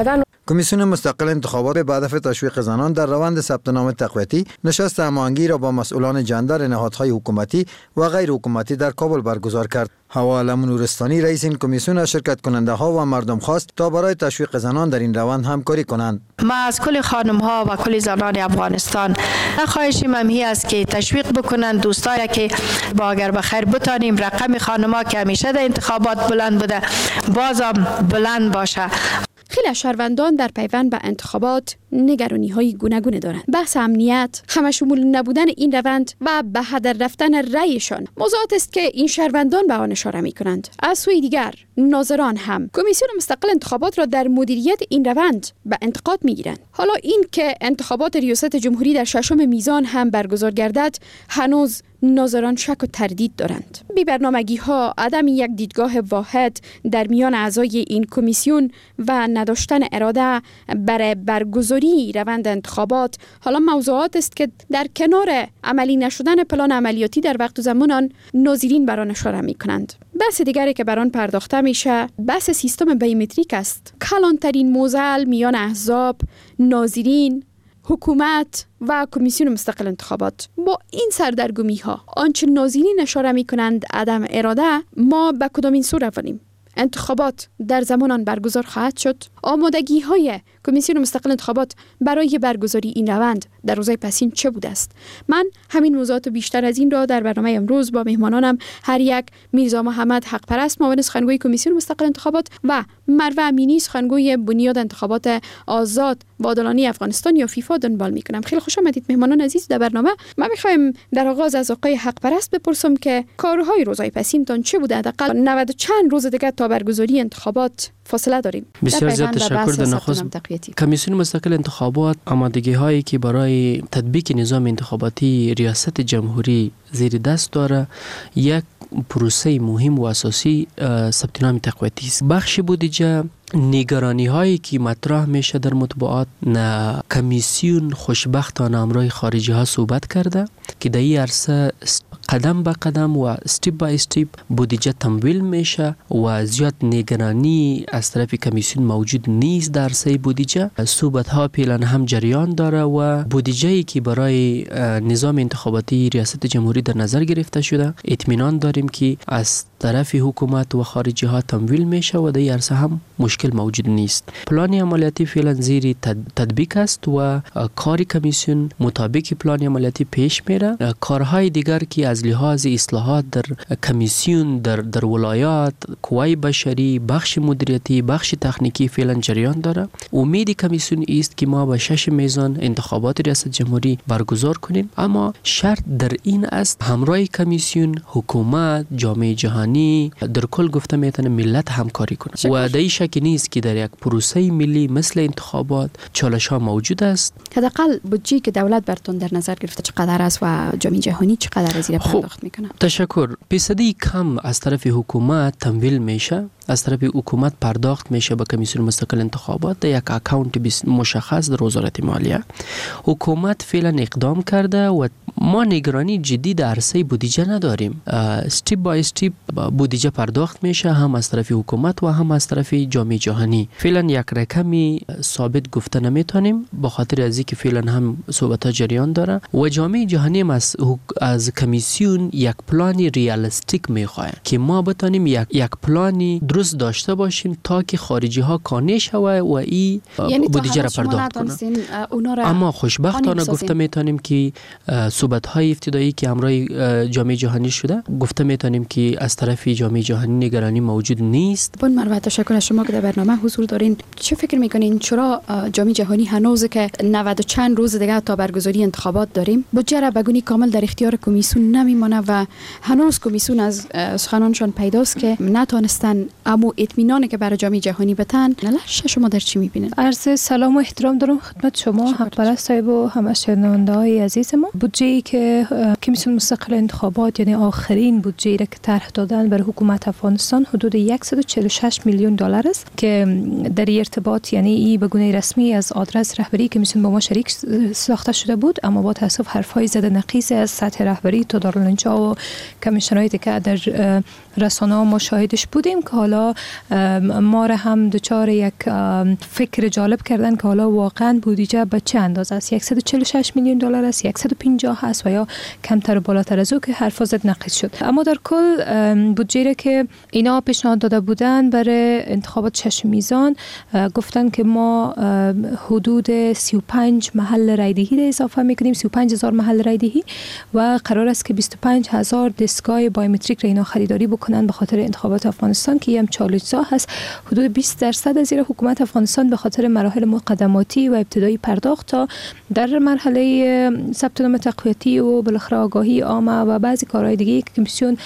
کمیسیون مستقل انتخابات به هدف تشویق زنان در روند ثبت نام تقویتی نشست هماهنگی را با مسئولان جندر نهادهای حکومتی و غیر حکومتی در کابل برگزار کرد. حوا علم نورستانی رئیس این کمیسیون از شرکت کننده ها و مردم خواست تا برای تشویق زنان در این روند همکاری کنند. ما از کل خانم ها و کل زنان افغانستان خواهشیم هم هی است که تشویق بکنند دوستایی که با اگر بخیر بتانیم رقم خانم ها که همیشه در انتخابات بلند بوده بازم بلند باشه. خیلی از شهروندان در پیوند به انتخابات نگرانی های گوناگون دارند. بحث امنیت، همشمول نبودن این روند و به هدر رفتن رأیشان موضوعات است که این شهروندان به آن اشاره می کنند. از سوی دیگر ناظران هم کمیسیون مستقل انتخابات را در مدیریت این روند به انتقاد می گیرند. حالا این که انتخابات ریاست جمهوری در ششم میزان هم برگزار گردد هنوز ناظران شک و تردید دارند. بی برنامگی ها، عدم یک دیدگاه واحد در میان اعضای این کمیسیون و نداشتن اراده برای برگزاری روند انتخابات حالا موضوعات است که در کنار عملی نشدن پلان عملیاتی در وقت و زمان ناظرین بر آن اشاره می کنند. بحث دیگری که بر آن پرداخته میشه بحث سیستم بیومتریک است. کلانترین موزل میان احزاب، ناظرین، حکومت و کمیسیون مستقل انتخابات. با این سردرگمی ها آنچه ناظرین اشاره می کنند عدم اراده، ما به کدامین سو روانیم؟ انتخابات در زمان آن برگزار خواهد شد؟ آمادگی های کمیسیون مستقل انتخابات برای برگزاری این روند در روزهای پسین چه بوده است؟ من همین موضوعات بیشتر از این را در برنامه امروز با مهمانانم هر یک میرزا محمد حق پرست معاون سخنگوی کمیسیون مستقل انتخابات و مروه امینی سخنگوی بنیاد انتخابات آزاد و عادلانه افغانستان یا فیفا دنبال میکنم. خیلی خوش آمدید مهمانان عزیز در برنامه. من میخوایم در آغاز از آقای حق پرست بپرسم که کارهای روزهای پسین تان چه بوده؟ حداقل نود و چند روز دیگه تا برگزاری انتخابات فاصله داریم. بسیار زیاد تشکر. در نخست کمیسیون مستقل انتخابات آمادگی هایی که برای تطبیق نظام انتخاباتی ریاست جمهوری زیر دست داره یک پروسه مهم و اساسی ثبت نام تقویتی است. بخش بودجه نگرانی هایی که مطرح میشه در مطبوعات نه کمیسیون خوشبختانه امروی خارجی ها صحبت کرده که در این عرصه قدم به قدم و استیپ بای استیپ بودجه تمویل میشه و زیاد نگرانی از طرف کمیسیون موجود نیست در عرصه بودجه. صحبت ها پیلان هم جریان داره و بودجه‌ای که برای نظام انتخاباتی ریاست جمهوری در نظر گرفته شده اطمینان داریم که از طرف حکومت و خارجی ها تمویل میشه و در این عرصه هم مشکل موجود نیست. پلان عملیاتی فعلا زیر تطبیق است و کار کمیسیون مطابق پلان عملیاتی پیش میره. کارهای دیگر که از لحاظ اصلاحات در کمیسیون در در ولایات، قوای بشری، بخش مدیریتی، بخش تکنیکی فعلا جریان داره. امید کمیسیون است که ما به شش میزان انتخابات ریاست جمهوری برگزار کنیم، اما شرط در این است همراه کمیسیون حکومت، جامعه جهانی در کل گفته میتونه ملت همکاری کنه و در این شک نیست که در یک پروسه ملی مثل انتخابات چالش ها موجود است. حداقل بودجه‌ای که دولت براتون در نظر گرفته چقدر است و جامعه جهانی چقدر از این پرداخت میکنه؟ تشکر. فیصدی کم از طرف حکومت تمویل میشه، از طرف حکومت پرداخت میشه به کمیسیون مستقل انتخابات در یک اکانت مشخص در وزارت مالیه. حکومت فعلا اقدام کرده و ما نگرانی جدی در عرصه بودجه نداریم. استیپ بای استیپ بودجه پرداخت میشه هم از طرف حکومت و هم از طرف جامعه جهانی. فعلا یک رقمی ثابت گفته نمیتونیم به خاطر از اینکه فعلا هم صحبت ها جریان داره و جامعه جهانی هم از از کمیسیون یک پلان ریالستیک میخواه که ما بتونیم یک یک پلانی درست داشته باشیم تا که خارجی ها کانه شوه و این یعنی بودجه را پرداخت کنن. اما خوشبختانه گفته میتونیم که صحبت های ابتدایی که همراه جامعه جهانی شده گفته میتونیم که از طرف جامعه جهانی نگرانی موجود نیست. بون مروه تشکر از شما که در برنامه حضور دارین. چه فکر میکنین چرا جامعه جهانی هنوز که نود و چند روز دیگه تا برگزاری انتخابات داریم بودجه را بگونی کامل در اختیار کمیسیون نمیمونه و هنوز کمیسیون از سخنانشان پیداست که نتونستن اما اطمینانی که برای جامعه جهانی بتن. نلش شما در چی میبینید؟ عرض سلام و احترام دارم خدمت شما حق پرست صاحب و همه شنونده های عزیز ما. بودجه‌ای که کمیسیون مستقل انتخابات یعنی آخرین بودجه را که طرح دادن برای حکومت افغانستان حدود صد و چهل و شش میلیون دلار است که در ارتباط یعنی ای به گونه رسمی از آدرس رهبری کمیسیون با ما شریک ساخته شده بود، اما با تاسف حرفای زده نقیص از سطح رهبری تا دارالانشا و کمیشنرایی که در رسانه ما شاهدش بودیم که حالا ما را هم دچار یک فکر جالب کردن که حالا واقعا بودجه به چه اندازه است، صد و چهل و شش میلیون دلار است، صد و پنجاه است و یا کمتر و بالاتر از او که حرفا زد نقیص شد. اما در کل بودجه را که اینا پیشنهاد داده بودن برای انتخابات شش میزان گفتن که ما حدود سی و پنج محل رایدهی را اضافه میکنیم، سی و پنج هزار محل رایدهی و قرار است که بیست و پنج هزار دستگاه بایومتریک را اینا خریداری بکنن به خاطر انتخابات افغانستان که هم چالش‌زا هست. حدود بیست درصد از زیر حکومت افغانستان به خاطر مراحل مقدماتی و ابتدایی پرداخت تا در مرحله ثبت نام تقویتی و بالاخره آگاهی عامه و بعضی کارهای دیگه که کمیسیون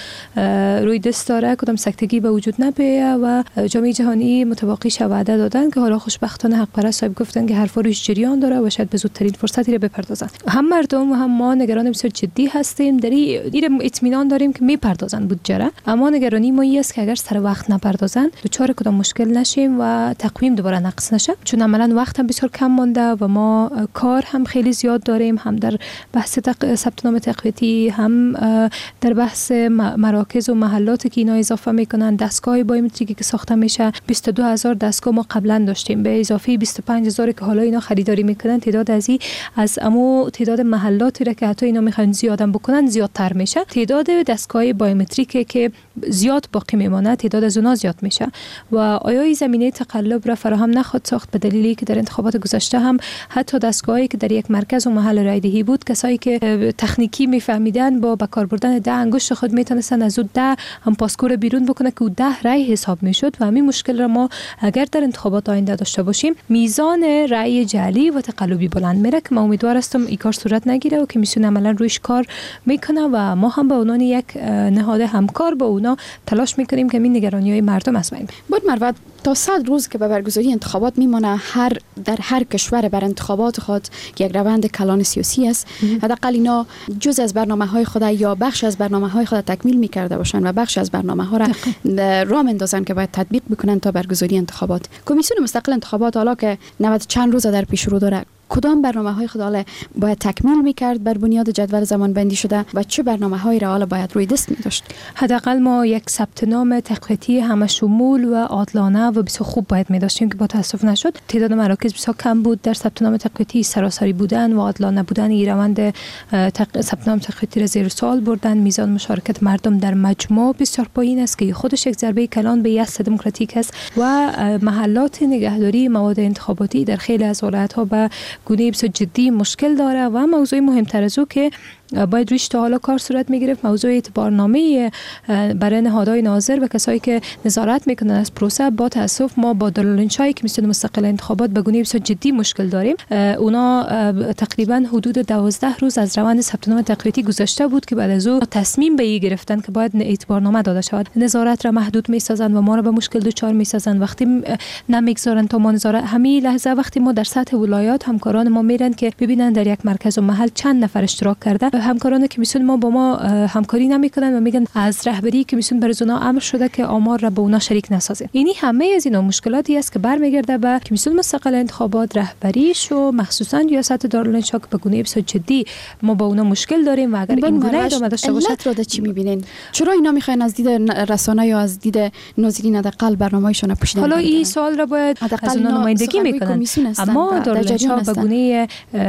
روی دست داره کدام سکتگی به وجود نپیه و جامعه جهانی متوقعش وعده دادن که حالا خوشبختانه حق پرست صاحب گفتن که حرفا روش جریان داره و شاید به زودترین فرصتی رو بپردازن. هم مردم و هم ما نگران بسیار جدی هستیم، در این اطمینان داریم که میپردازن بودجه را، اما نگرانی ما این است که اگر سر وقت نپردازن دچار کدام مشکل نشیم و تقویم دوباره نقص نشه، چون عملاً وقت هم بسیار کم مونده و ما کار هم خیلی زیاد داریم، هم در بحث تق... ثبت نام تقویتی، هم در بحث مراکز و محلاتی که اینا اضافه میکنن، دستگاه بایومتریکی که ساخته میشه، بیست و دو هزار دستگاه ما قبلا داشتیم به اضافه بیست و پنج هزار که حالا اینا خریداری میکنن، تعداد از این از امو تعداد محلاتی را که حتی اینا میخوان زیادم بکنن زیادتر میشه، تعداد دستگاه بایومتریک که زیاد باقی میمانه تعداد از اونها زیاد میشه و آیا این زمینه تقلب را فراهم نخواهد ساخت، به دلیلی که در انتخابات گذشته هم حتی دستگاهی که در یک مرکز و محل رایدهی بود کسایی که تکنیکی میفهمیدن با بکار بردن ده انگشت خود میتونستن از اون ده هم پاسکور بیرون بکنه که اون ده رای حساب میشد و همین مشکل را ما اگر در انتخابات آینده داشته باشیم میزان رای جعلی و تقلبی بلند میره که ما امیدوار هستم این کار صورت نگیره و کمیسیون عملا رویش کار میکنه و ما هم به عنوان یک نهاد همکار با اونا تلاش میکنیم که این نگرانی‌های مردم از بین بود. مروت تا صد روز که به برگزاری انتخابات میمونه، هر در هر کشور بر انتخابات خود که یک روند کلان سیاسی است، حداقل اینا جز از برنامه‌های خود یا بخش از برنامه‌های خود تکمیل می‌کرده باشن و بخش از برنامه‌ها را راه اندازن که باید تطبیق بکنن تا برگزاری انتخابات. کمیسیون مستقل انتخابات حالا که نود چند روز در پیش رو داره، کدام برنامه‌های خود حالا باید تکمیل می‌کرد بر بنیاد جدول زمان بندی شده و چه برنامه‌هایی را حالا باید روی دست می‌داشت؟ حداقل ما یک ثبت نام تقویتی همه شمول و عادلانه و بسیار خوب باید می‌داشتیم که با تاسف نشد. تعداد مراکز بسیار کم بود در ثبت نام تقویتی، سراسری بودن و عادلانه بودن این روند تق... ثبت نام تقویتی را زیر سوال بردن. میزان مشارکت مردم در مجموع بسیار پایین است که خودش یک ضربه کلان به یأس دموکراتیک است و محلات نگهداری مواد انتخاباتی در خیلی از ولایت‌ها به گونه بسیار جدی مشکل داره و موضوع مهمتر از او که باید رویش تا حالا کار صورت میگرفت موضوع اعتبارنامه برای نهادهای ناظر و کسایی که نظارت میکنن از پروسه. با تاسف ما با دارالانشای کمیسیون مستقل انتخابات به گونه بسیار جدی مشکل داریم. اونا تقریبا حدود دوازده روز از روند ثبت نام تقویتی گذشته بود که بعد از او تصمیم به این گرفتن که باید اعتبارنامه داده شود. نظارت را محدود میسازن و ما را به مشکل دچار میسازن. وقتی نمیگذارن تا ما نظارت، همین لحظه وقتی ما در سطح ولایات همکاران ما میرن که ببینن در یک مرکز و محل چند نفر اشتراک کرده، همکاران کمیسیون ما با ما همکاری نمیکنن و میگن از رهبری کمیسیون بر اونا امر شده که آمار را به اونا شریک نسازه. اینی همه از اینا مشکلاتی است که برمیگرده به کمیسیون مستقل انتخابات، رهبریش و مخصوصا ریاست دارالانشا که به گونه بسیار جدی ما با اونا مشکل داریم و اگر این گونه ادامه داشته باشه علت رو در چی میبینین؟ چرا اینا میخواین از دید رسانه یا از دید ناظرین حداقل برنامه‌شون پوشیدن؟ حالا این سوال را باید از اونا نمایندگی میکنن، اما دارالانشا به گونه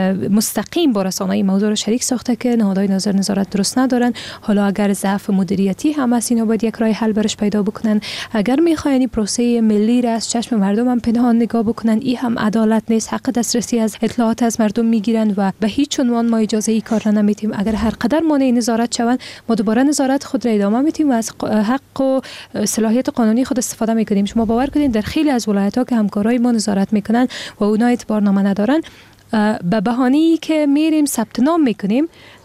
مستقیم با رسانه‌های موضوع رو شریک ساخته که نهادهای نظر نظارت درست ندارن. حالا اگر ضعف مدیریتی هم هست اینا باید یک راه حل برش پیدا بکنن. اگر میخواین پروسه ملی را از چشم مردم هم پنهان نگاه بکنن، این هم عدالت نیست. حق دسترسی از اطلاعات از مردم میگیرن و به هیچ عنوان ما اجازه ای کار را نمیدیم. اگر هر قدر مانع نظارت شوند ما دوباره نظارت خود را ادامه میدیم و از حق و صلاحیت قانونی خود استفاده میکنیم. شما باور کنید در خیلی از ولایت‌ها که همکارای ما نظارت میکنن و اونا اعتبارنامه ندارن، به بهانه‌ای که میریم ثبت نام میکنیم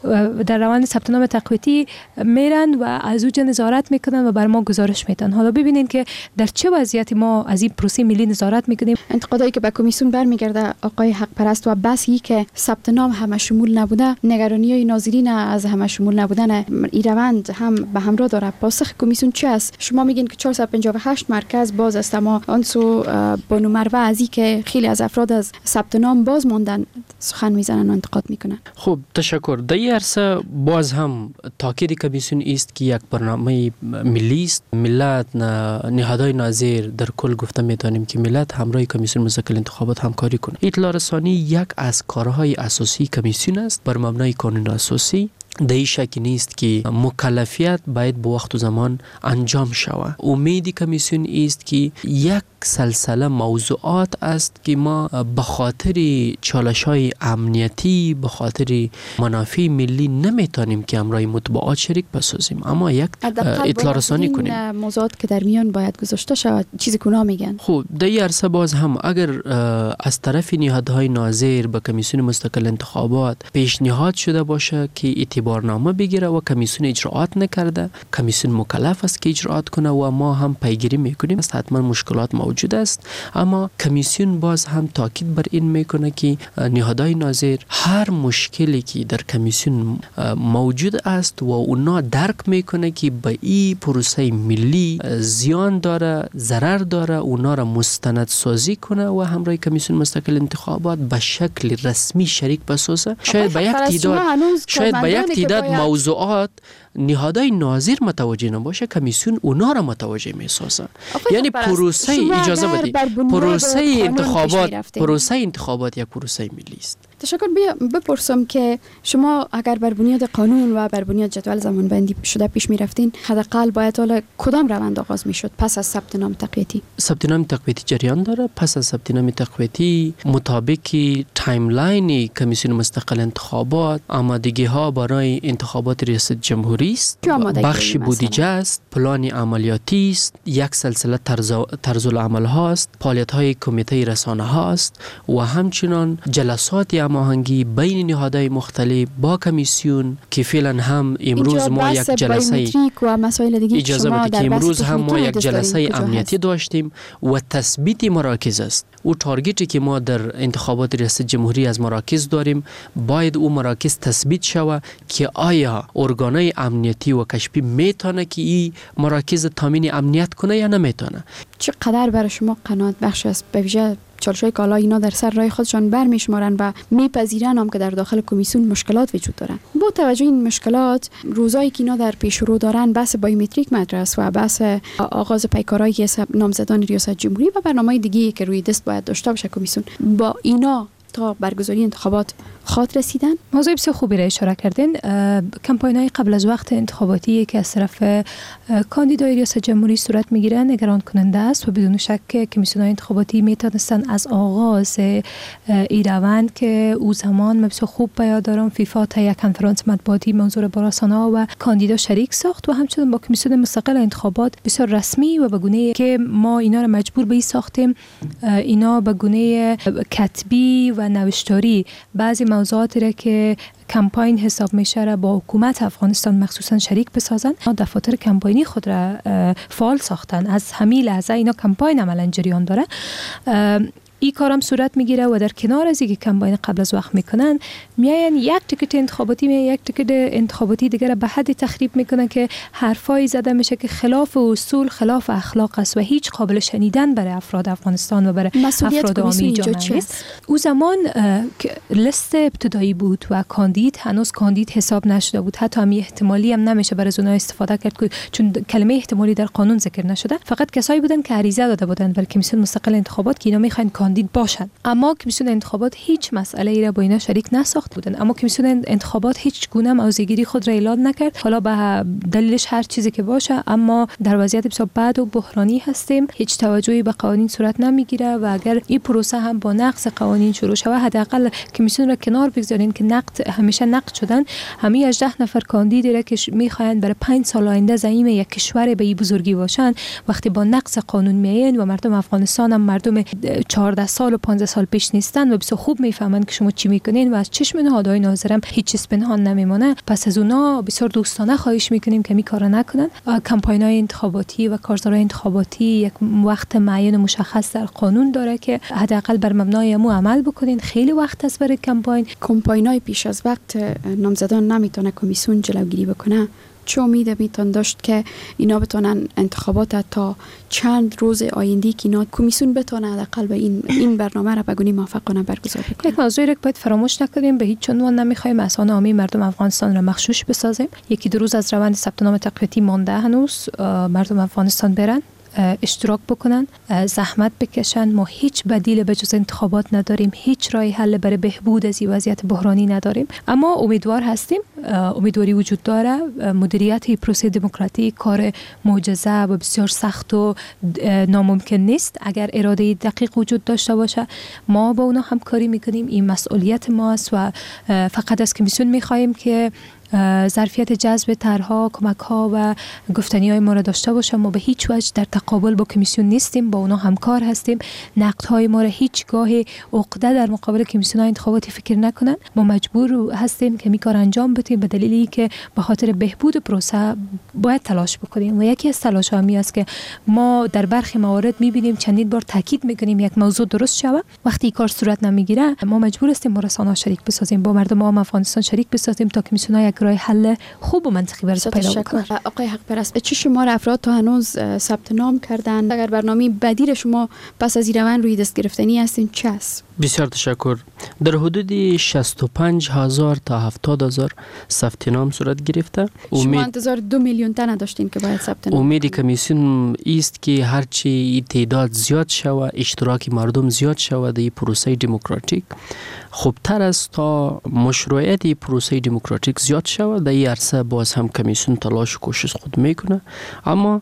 در روند ثبت نام تقویتی میرن و از اونجا نظارت میکنن و بر ما گزارش میدن. حالا ببینید که در چه وضعیتی ما از این پروسه ملی نظارت میکنیم. انتقادایی که به کمیسیون برمیگرده آقای حق پرست و بسی که ثبت نام همه شمول نبوده، نگرانی‌های ناظرین از همه شمول نبودن این روند هم به همراه داره. پاسخ کمیسیون چه است؟ شما میگین که چهارصد و پنجاه و هشت مرکز باز است، اما آنسو بانو مروه از این که خیلی از افراد از ثبت نام باز موندن سخن میزنن و انتقاد میکنن. خب تشکر. در این عرصه باز هم تاکید کمیسیون است که یک برنامه ملی است. ملت نهادهای ناظر در کل گفته میتونیم که ملت همراه کمیسیون مستقل انتخابات همکاری کنه. اطلاع رسانی یک از کارهای اساسی کمیسیون است بر مبنای قانون اساسی. در این شک نیست که مکلفیت باید با وقت و زمان انجام شود. امید کمیسیون است که یک سلسله موضوعات است که ما به خاطر چالش‌های امنیتی، به خاطر منافع ملی نمیتونیم که همراه مطبوعات شریک بسازیم، اما یک اطلاع رسانی کنیم. موضوعات که در میان باید گذاشته شود چیزی که اونا میگن. خب در این عرصه باز هم اگر از طرف نهادهای ناظر به کمیسیون مستقل انتخابات پیشنهاد شده باشه که اعتبارنامه بگیره و کمیسیون اجراعات نکرده، کمیسیون مکلف است که اجراعات کنه و ما هم پیگیری میکنیم. حتما مشکلات موجود است، اما کمیسیون باز هم تاکید بر این میکنه که نهادهای ناظر هر مشکلی که در کمیسیون موجود است و اونا درک میکنه که به این پروسه ملی زیان داره، ضرر داره، اونا را مستند سازی کنه و همراه کمیسیون مستقل انتخابات به شکل رسمی شریک بسازه. شاید به یک تعداد شاید به یک تعداد موضوعات نهادهای ناظر متوجه نباشه، کمیسیون اونا را متوجه میسازه. یعنی پروسه اجازه بدید پروسه انتخابات پروسه انتخابات یک پروسه ملی است. تشکر. بیا بپرسم که شما اگر بر بنیاد قانون و بر بنیاد جدول زمانبندی شده پیش می رفتین، حداقل باید حالا کدام روند آغاز می شد پس از ثبت نام تقویتی؟ ثبت نام تقویتی جریان داره. پس از ثبت نام تقویتی مطابق تایملاین کمیسیون مستقل انتخابات آمادگی ها برای انتخابات ریاست جمهوری است، بخش بودجه است، پلان عملیاتی است، یک سلسله طرز طرز العمل هاست، فعالیت های کمیته رسانه هاست و همچنین جلسات هماهنگی بین نهادهای مختلف با کمیسیون که فعلا هم امروز ما یک جلسه اجازه بدید که امروز هم ما یک جلسه امنیتی داشتیم و تثبیت مراکز است. او تارگتی که ما در انتخابات ریاست جمهوری از مراکز داریم باید او مراکز تثبیت شود که آیا ارگانهای امنیتی و کشفی میتونه که این مراکز تامین امنیت کنه یا نمیتونه. چقدر برای شما قناعت بخش است؟ به ویژه چالش‌های کالا اینا در سر راه خودشان برمیشمارن و میپذیرن هم که در داخل کمیسیون مشکلات وجود دارن. با توجه این مشکلات، روزایی که اینا در پیش رو دارن بحث بایومتریک مطرح است و بحث آغاز پیکارهای حساب نامزدان ریاست جمهوری و برنامه‌های دیگه‌ای که روی دست باید داشته باشه کمیسیون، با اینا تا برگزاری انتخابات خاط رسیدن. موضوع بسیار خوبی را اشاره کردین. کمپاین‌های قبل از وقت انتخاباتی که از طرف کاندیدای ریاست جمهوری صورت میگیره نگران کننده است و بدون شک کمیسیون‌های انتخاباتی میتونستن از آغاز این روند که او زمان من بسیار خوب به یاد دارم فیفا تا یک کنفرانس مطبوعاتی موضوع با رسانه‌ها و کاندیدا شریک ساخت و همچنین با کمیسیون مستقل انتخابات بسیار رسمی و به گونه که ما اینا را مجبور به این ساختیم اینا به گونه کتبی و نوشتاری بعضی موضوعاتی را که کمپاین حساب میشه را با حکومت افغانستان مخصوصا شریک بسازن. دفاتر کمپاینی خود را فعال ساختن. از همین لحظه اینا کمپاین عملا جریان داره. این کارم صورت میگیره و در کنار از اینکه کمپاین قبل از وقت میکنن میاین یک تیکت انتخاباتی می یک تیکت انتخاباتی دیگر به حد تخریب میکنن که حرفای زده میشه که خلاف اصول، خلاف اخلاق است و هیچ قابل شنیدن برای افراد افغانستان و برای افراد عامی جامعه نیست. او زمان لیست ابتدایی بود و کاندید هنوز کاندید حساب نشده بود. حتی هم احتمالی هم نمیشه برای اونها استفاده کرد چون کلمه احتمالی در قانون ذکر نشده. فقط کسایی بودن که عریضه داده بودن برای کمیسیون مستقل انتخابات که اینا میخواین کاندید باشن. اما کمیسیون انتخابات هیچ مسئله ای را با اینا شریک نساخت بودن. اما کمیسیون انتخابات هیچ گونه موضع‌گیری خود را اعلام نکرد. حالا به دلیلش هر چیزی که باشه، اما در وضعیت بسیار بد و بحرانی هستیم. هیچ توجهی به قوانین صورت نمیگیره و اگر این پروسه هم با نقض قوانین شروع شود، حداقل کمیسیون را کنار بگذارین که نقد همیشه نقد شدن. همین هجده نفر کاندیدی را که میخواین برای پنج سال آینده زعیم یک کشور به این بزرگی باشن، وقتی با نقض قانون میاین و مردم افغانستان هم مردم چهار چهارده سال و پانزده سال پیش نیستن و بسیار خوب میفهمند که شما چی میکنین و از چشم نهادهای ناظرم هیچ چیز پنهان نمیمونه. پس از اونا بسیار دوستانه خواهش میکنیم که می کارا نکنن. کمپاین‌های انتخاباتی و کارزارهای انتخاباتی یک وقت معین مشخص در قانون داره که حداقل بر مبنای امو عمل بکنین. خیلی وقت است برای کمپاین. کمپاین‌های پیش از وقت نامزدان نمیتونه کمیسیون جلوگیری بکنه. چه امید میتون داشت که اینا بتونن انتخابات تا چند روز آینده که اینا کمیسیون بتونه حداقل به این این برنامه را بگونی موافقانه برگزار بکنه؟ یک موضوعی که باید فراموش نکنیم، به هیچ عنوان نمیخوایم اذهان عامی مردم افغانستان را مغشوش بسازیم. یکی دو روز از روند ثبت نام تقویتی مانده، هنوز مردم افغانستان برن اشتراک بکنن، زحمت بکشن. ما هیچ بدیل به جز انتخابات نداریم، هیچ راه حل برای بهبود از این وضعیت بحرانی نداریم، اما امیدوار هستیم. امیدواری وجود داره. مدیریت پروسه دموکراتیک کار معجزه و بسیار سخت و ناممکن نیست. اگر اراده دقیق وجود داشته باشه ما با اونا همکاری میکنیم. این مسئولیت ماست و فقط از کمیسیون میخواهیم که ظرفیت جذب طرح‌ها، کمک‌ها و گفتنی‌های ما را داشته باشه. ما به هیچ وجه در تقابل با کمیسیون نیستیم، با اونا همکار هستیم. نقدهای ما را هیچگاه عقده در مقابل کمیسیون‌های انتخاباتی فکر نکنن. ما مجبور هستیم که می کار انجام بدیم به دلیلی که به خاطر بهبود پروسه باید تلاش بکنیم و یکی از تلاش‌ها می است که ما در برخی موارد می‌بینیم چندین بار تاکید می‌کنیم یک موضوع درست شود، وقتی کار صورت نمیگیره ما مجبور هستیم با رسانه‌ها شریک بسازیم، با مردم عام افغانستان شریک بسازیم تا کمیسیون‌ها یک راه حل خوب و منطقی برای پیدا بکنه. آقای حق پرست، چه شمار افراد تا هنوز ثبت نام کردند؟ اگر برنامه بدیل شما پس از این روند روی دست گرفتنی هستین چه است؟ بسیار تشکر. در حدود شصت و پنج هزار تا هفتاد هزار ثبت نام صورت گرفته. شما انتظار دو میلیون تن داشتین که باید ثبت نام؟ امید کمیسیون است که هرچی تعداد زیاد شود، اشتراک مردم زیاد شود در این پروسه دموکراتیک، خوبتر است تا مشروعیت پروسه دموکراتیک زیاد شود. در این عرصه باز هم کمیسیون تلاش و کوشش خود میکنه، اما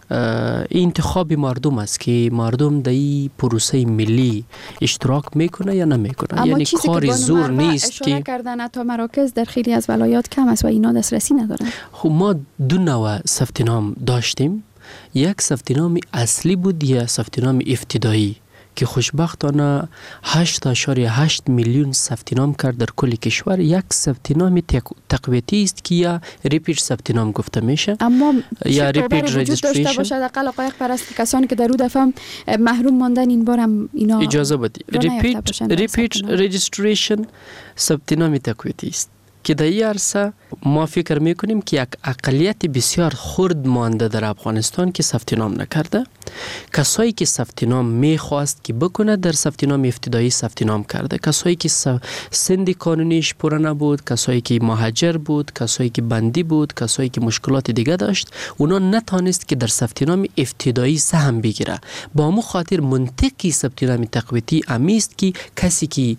این انتخاب مردم است که مردم در این پروسه ملی اشتراک میکنه یا نمیکنه. یعنی کار زور نیست که کردن تا مراکز در خیلی از ولایات کم است و اینا دسترسی ندارن. خب ما دو نوع ثبت نام داشتیم. یک ثبت نام اصلی بود، یا ثبت نام ابتدایی که خوشبختانه هشت اشاریه هشت میلیون ثبت نام کرد در کل کشور. یک ثبت نام تقویتی است که یا ریپیت ثبت نام گفته میشه، اما یا ریپیت رجیستریشن داشته باشه. حداقل آقای پرست کسانی که در رو دفعه محروم ماندن این بار هم اینا اجازه بدید. ریپیت ریپیت رجیستریشن ثبت نام تقویتی است که در این عرصه ما فکر میکنیم که یک اقلیت بسیار خرد مانده در افغانستان که ثبت نام نکرده. کسایی که ثبت نام میخواست که بکنه در ثبت نام ابتدایی ثبت نام کرده. کسایی که سند قانونیش پوره نبود، کسایی که مهاجر بود، کسایی که بندی بود، کسایی که مشکلات دیگه داشت، اونا نتونست که در ثبت نام ابتدایی سهم بگیره. با مو خاطر منطقی ثبت نام تقویتی امیست که کسی که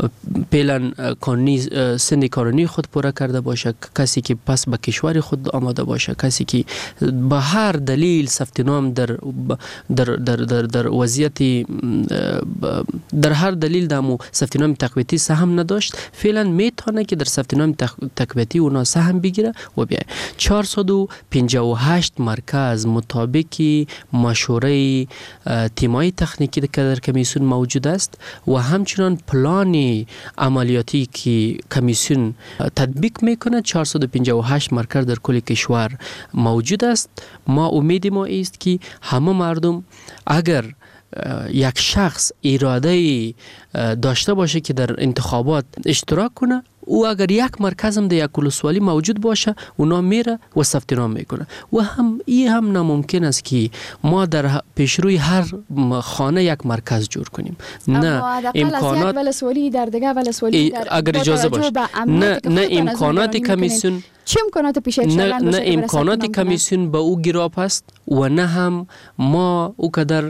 پلن قانونی سند قانونی خود پوره کرده باشه، کسی که پس به کشور خود آماده باشه، کسی که به هر دلیل ثبت نام در در در در در وضعیت در هر دلیل دمو ثبت نام تقویتی سهم نداشت، فعلا میتونه که در ثبت نام تقویتی اونا سهم بگیره و بیای. چهارصد و پنجاه و هشت مرکز مطابق مشوره تیمای تکنیکی که در کمیسیون موجود است و همچنان پلان عملیاتی که کمیسیون تطبیق میکنه چهارصد و پنجاه و هشت مرکز در کل کشور موجود است. ما امید ما است که همه مردم اگر یک شخص اراده داشته باشه که در انتخابات اشتراک کنه، او اگر یک مرکز هم در یک ولسوالی موجود باشه اونا میره و ثبت نام میکنه. و هم این هم ناممکن است که ما در پیشروی هر خانه یک مرکز جور کنیم. نه امکانات ولسوالی در دیگه ولسوالی در اگر اجازه باشه نه نه امکانات کمیسیون چه امکانات پیش نه نه امکانات کمیسیون به او گراب است و نه هم ما او قدر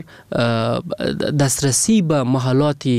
دسترسی به محلات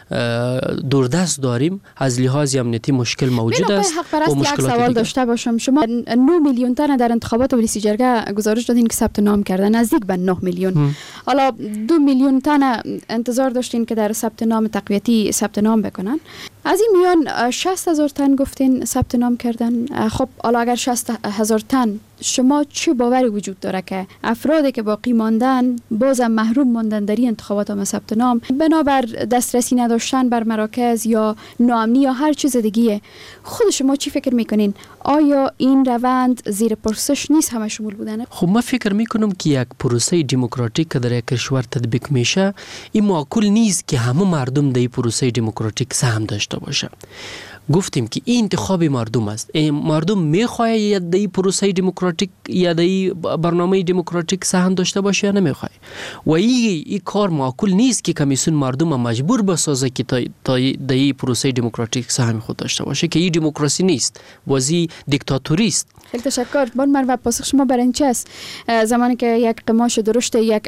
دوردست داریم. از لحاظ امنیتی مشکل موجود است و مشکلات دیگه. سوال داشته باشم، شما نه میلیون تن در انتخابات ریاست جرگه گزارش دادین که ثبت نام کردن، نزدیک به نه میلیون. حالا دو میلیون تن انتظار داشتین که در ثبت نام تقویتی ثبت نام بکنن. از این میان شصت هزار تن گفتین ثبت نام کردن. خب حالا اگر شصت هزار تن شما چه باوری وجود داره که افرادی که باقی ماندن بازم محروم ماندن در این انتخابات هم ثبت نام بنابر دسترسی نداشتن بر مراکز یا ناامنی یا هر چیز دیگه، خود شما چی فکر میکنین؟ آیا این روند زیر پرسش نیست همه شمول بودنه؟ خب من فکر میکنم که یک پروسه دموکراتیک که در یک کشور تطبیق میشه این معقول نیست که همه مردم در این پروسه دموکراتیک سهم داشته باشه. گفتیم که این انتخاب مردم است. مردم میخواه یا در این پروسه دموکراتیک یا در این برنامه دموکراتیک سهم داشته باشه یا نمیخواه. و این ای کار معقول نیست که کمیسیون مردم مجبور بسازه که تا در این پروسه دموکراتیک سهم خود داشته باشه که این دموکراسی نیست، بازی دیکتاتوری است. خیلی تشکر. بان مروه پاسخ شما برای این چه است؟ زمانی که یک قماش درشت، یک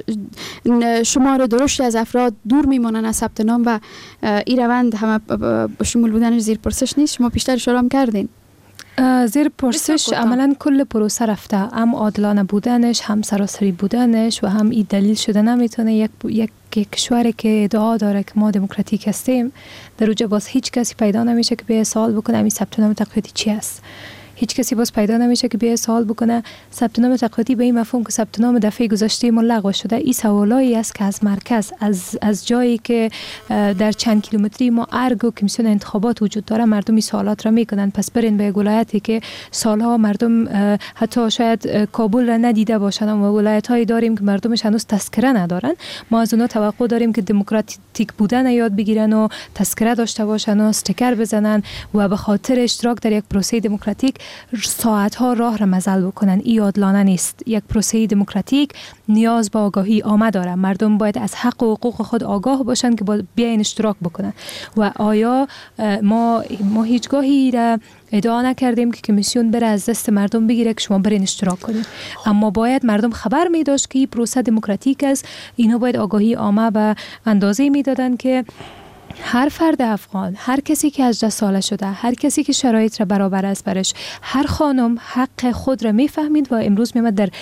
شمار درشت از افراد دور میمونن از ثبت نام و این روند همه شمول بودنش زیر پرسش نیست، شما پیشتر اشاره هم کردین. زیر پرسش عملا کل پروسه رفته، هم عادلانه بودنش، هم سراسری بودنش و هم این دلیل شده نمیتونه یک یک کشوری که ادعا داره که ما دموکراتیک هستیم در اوجه باز هیچ کسی پیدا نمیشه که به سوال بکنه این ثبت نام تقویتی چی است. هیچ کسی باز پیدا نمیشه که بیای سوال بکنه ثبت نام تقویتی به این مفهوم که ثبت نام دفعه گذشته ما لغو شده. این سوالایی است که از مرکز، از از جایی که در چند کیلومتری ما ارگ و کمیسیون انتخابات وجود داره مردم این سوالات را میکنن. پس برین به ولایتی که سالها مردم حتی شاید کابل را ندیده باشن و ولایت هایی داریم که مردمش هنوز تذکره ندارن، ما از اونها توقع داریم که دموکراتیک بودن یاد بگیرن و تذکره داشته باشن و استیکر بزنن و به خاطر اشتراک در یک پروسه دموکراتیک ساعت ها راه را مزل بکنن. این عادلانه نیست. یک پروسه دموکراتیک نیاز به آگاهی عامه داره. مردم باید از حق و حقوق خود آگاه باشن که باید بیاین اشتراک بکنن. و آیا ما ما هیچگاهی را ادعا نکردیم که کمیسیون بره از دست مردم بگیره که شما برین اشتراک کنید، اما باید مردم خبر می داشت که این پروسه دموکراتیک است. اینا باید آگاهی عامه به اندازه میدادن که هر فرد افغان، هر کسی که هجده ساله شده، هر کسی که شرایط را برابر است برش، هر خانم حق خود را میفهمید و امروز میمد در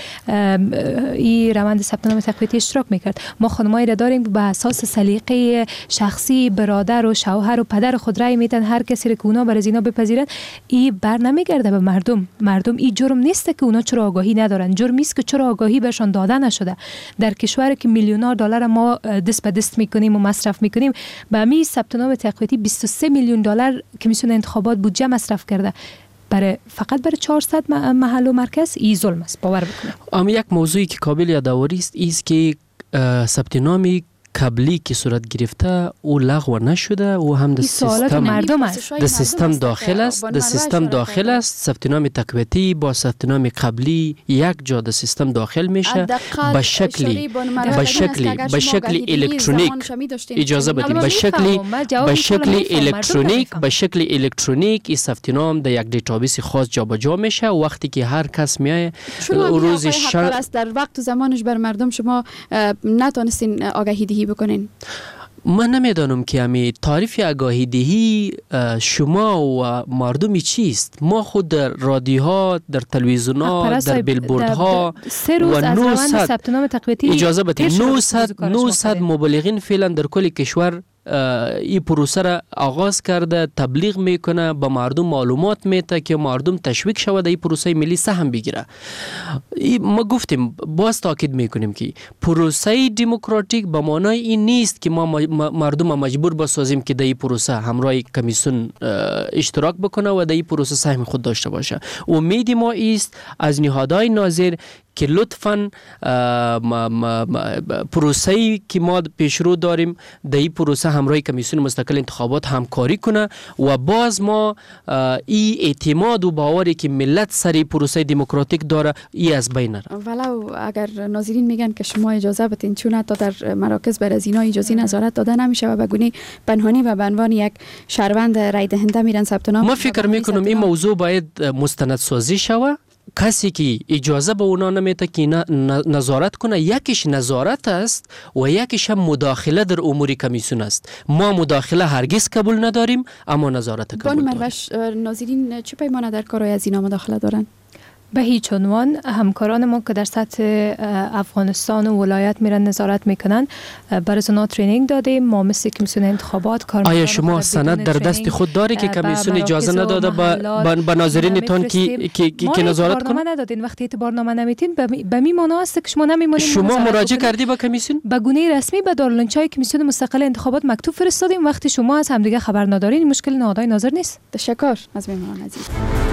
این روند ثبت نام تقویتی اشتراک میکرد. ما خانمایی را داریم به اساس سلیقه شخصی برادر و شوهر و پدر خود رای میدن هر کسی را که اونا بر از اینا بپذیرن. این بر نمیگرده به مردم. مردم این جرم نیست که اونا چرا آگاهی ندارن، جرم است که چرا آگاهی بهشون داده نشده. در کشوری که میلیونار دلار ما دست به دست میکنیم و مصرف میکنیم، به می ثبت نام تقویتی بیست و سه میلیون دلار کمیسیون انتخابات بودجه مصرف کرده. برای فقط برای چهارصد محل و مرکز این ظلم است. باور بکنید. اما یک موضوعی که قابل یادآوری است است که ثبت نام قبلی که صورت گرفته او لغو نشده و هم در سیستم مردم است، در سیستم داخل است، در سیستم داخل است. ثبت نام تقویتی با ثبت نام قبلی یک جا در سیستم داخل میشه به شکلی به شکلی به شکلی الکترونیک. اجازه بدید به شکلی به شکلی الکترونیک به شکلی الکترونیک این ثبت نام در یک دیتابیس خاص جابجا میشه. وقتی که هر کس میای روز شنبه در وقت زمانش بر مردم شما نتونستین آگاهی دهی بکنین. من نمیدانم که همی تعریف آگاهی دهی شما و مردمی چیست. ما خود در رادیوها، در تلویزیونها، در بیلبوردها و نهصد اجازه بدید نهصد مبلغین فعلا در کل کشور این پروسه را آغاز کرده، تبلیغ میکنه، به مردم معلومات میده که مردم تشویق شود این پروسه ملی سهم بگیره. ما گفتیم باز تاکید میکنیم که پروسه دموکراتیک به معنای این نیست که ما مردم مجبور بسازیم که در این پروسه همراه کمیسیون اشتراک بکنه و در این پروسه سهم خود داشته باشه. امید ما است از نهادهای ناظر که لطفاً پروسه‌ای که ما پیشرو داریم در این پروسه همراه کمیسیون مستقل انتخابات همکاری کنه و باز ما این اعتماد و باوری که ملت سری پروسه دموکراتیک داره ای از بین نره. ولو اگر ناظرین میگن که شما اجازه بدین چون حتی در مراکز بر از اینا اجازه نظارت داده نمیشه و به گونه پنهانی و به عنوان یک شهروند رای دهنده میرن ثبت نام. ما فکر میکنم این موضوع باید مستندسازی شود. کسی که اجازه به اونا نمیده که نظارت کنه، یکیش نظارت است و یکیش هم مداخله در امور کمیسیون است. ما مداخله هرگز قبول نداریم اما نظارت قبول داریم. بانو مروش، ناظرین چه پیمانه در کارهای از اینا مداخله دارن؟ به هیچ عنوان. همکاران ما که در سطح افغانستان و ولایت میرن نظارت میکنن برای اونا ترینینگ دادیم. ما مثل کمیسیون انتخابات کار آیا شما سند در دست خود داری که کمیسیون اجازه نداده به ناظرینتان که که نظارت کنه؟ ما ندادین. وقتی اعتبارنامه نمیتین به می معنی است که شما نمیمونید. شما مراجعه کردی به کمیسیون؟ به گونه رسمی به دارالانچای کمیسیون مستقل انتخابات مکتوب فرستادیم. وقتی شما از همدیگه خبر ندارین مشکل نهادهای ناظر نیست. تشکر از مهمان عزیز.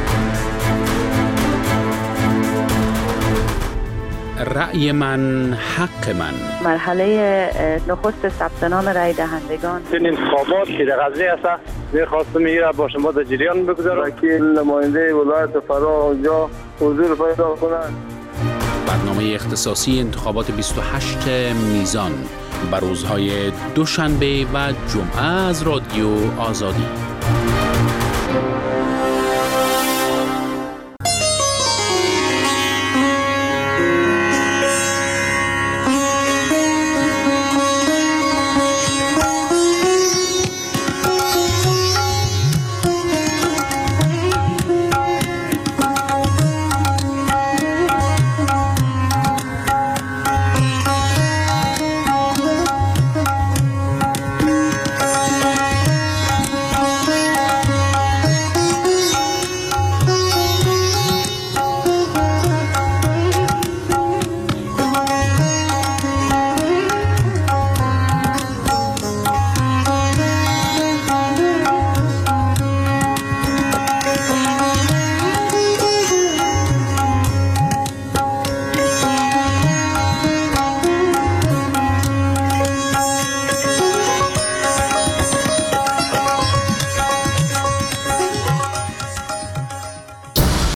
رأی من حق من. مرحله نخست ثبت نام رأی دهندگان. این انتخابات که در قضیه است می‌خواستم میره با شما در جریان بگذارم. وکیل نماینده ولایت فرا اونجا حضور پیدا کنند. برنامه اختصاصی انتخابات بیست و هشت میزان بر روزهای دوشنبه و جمعه از رادیو آزادی.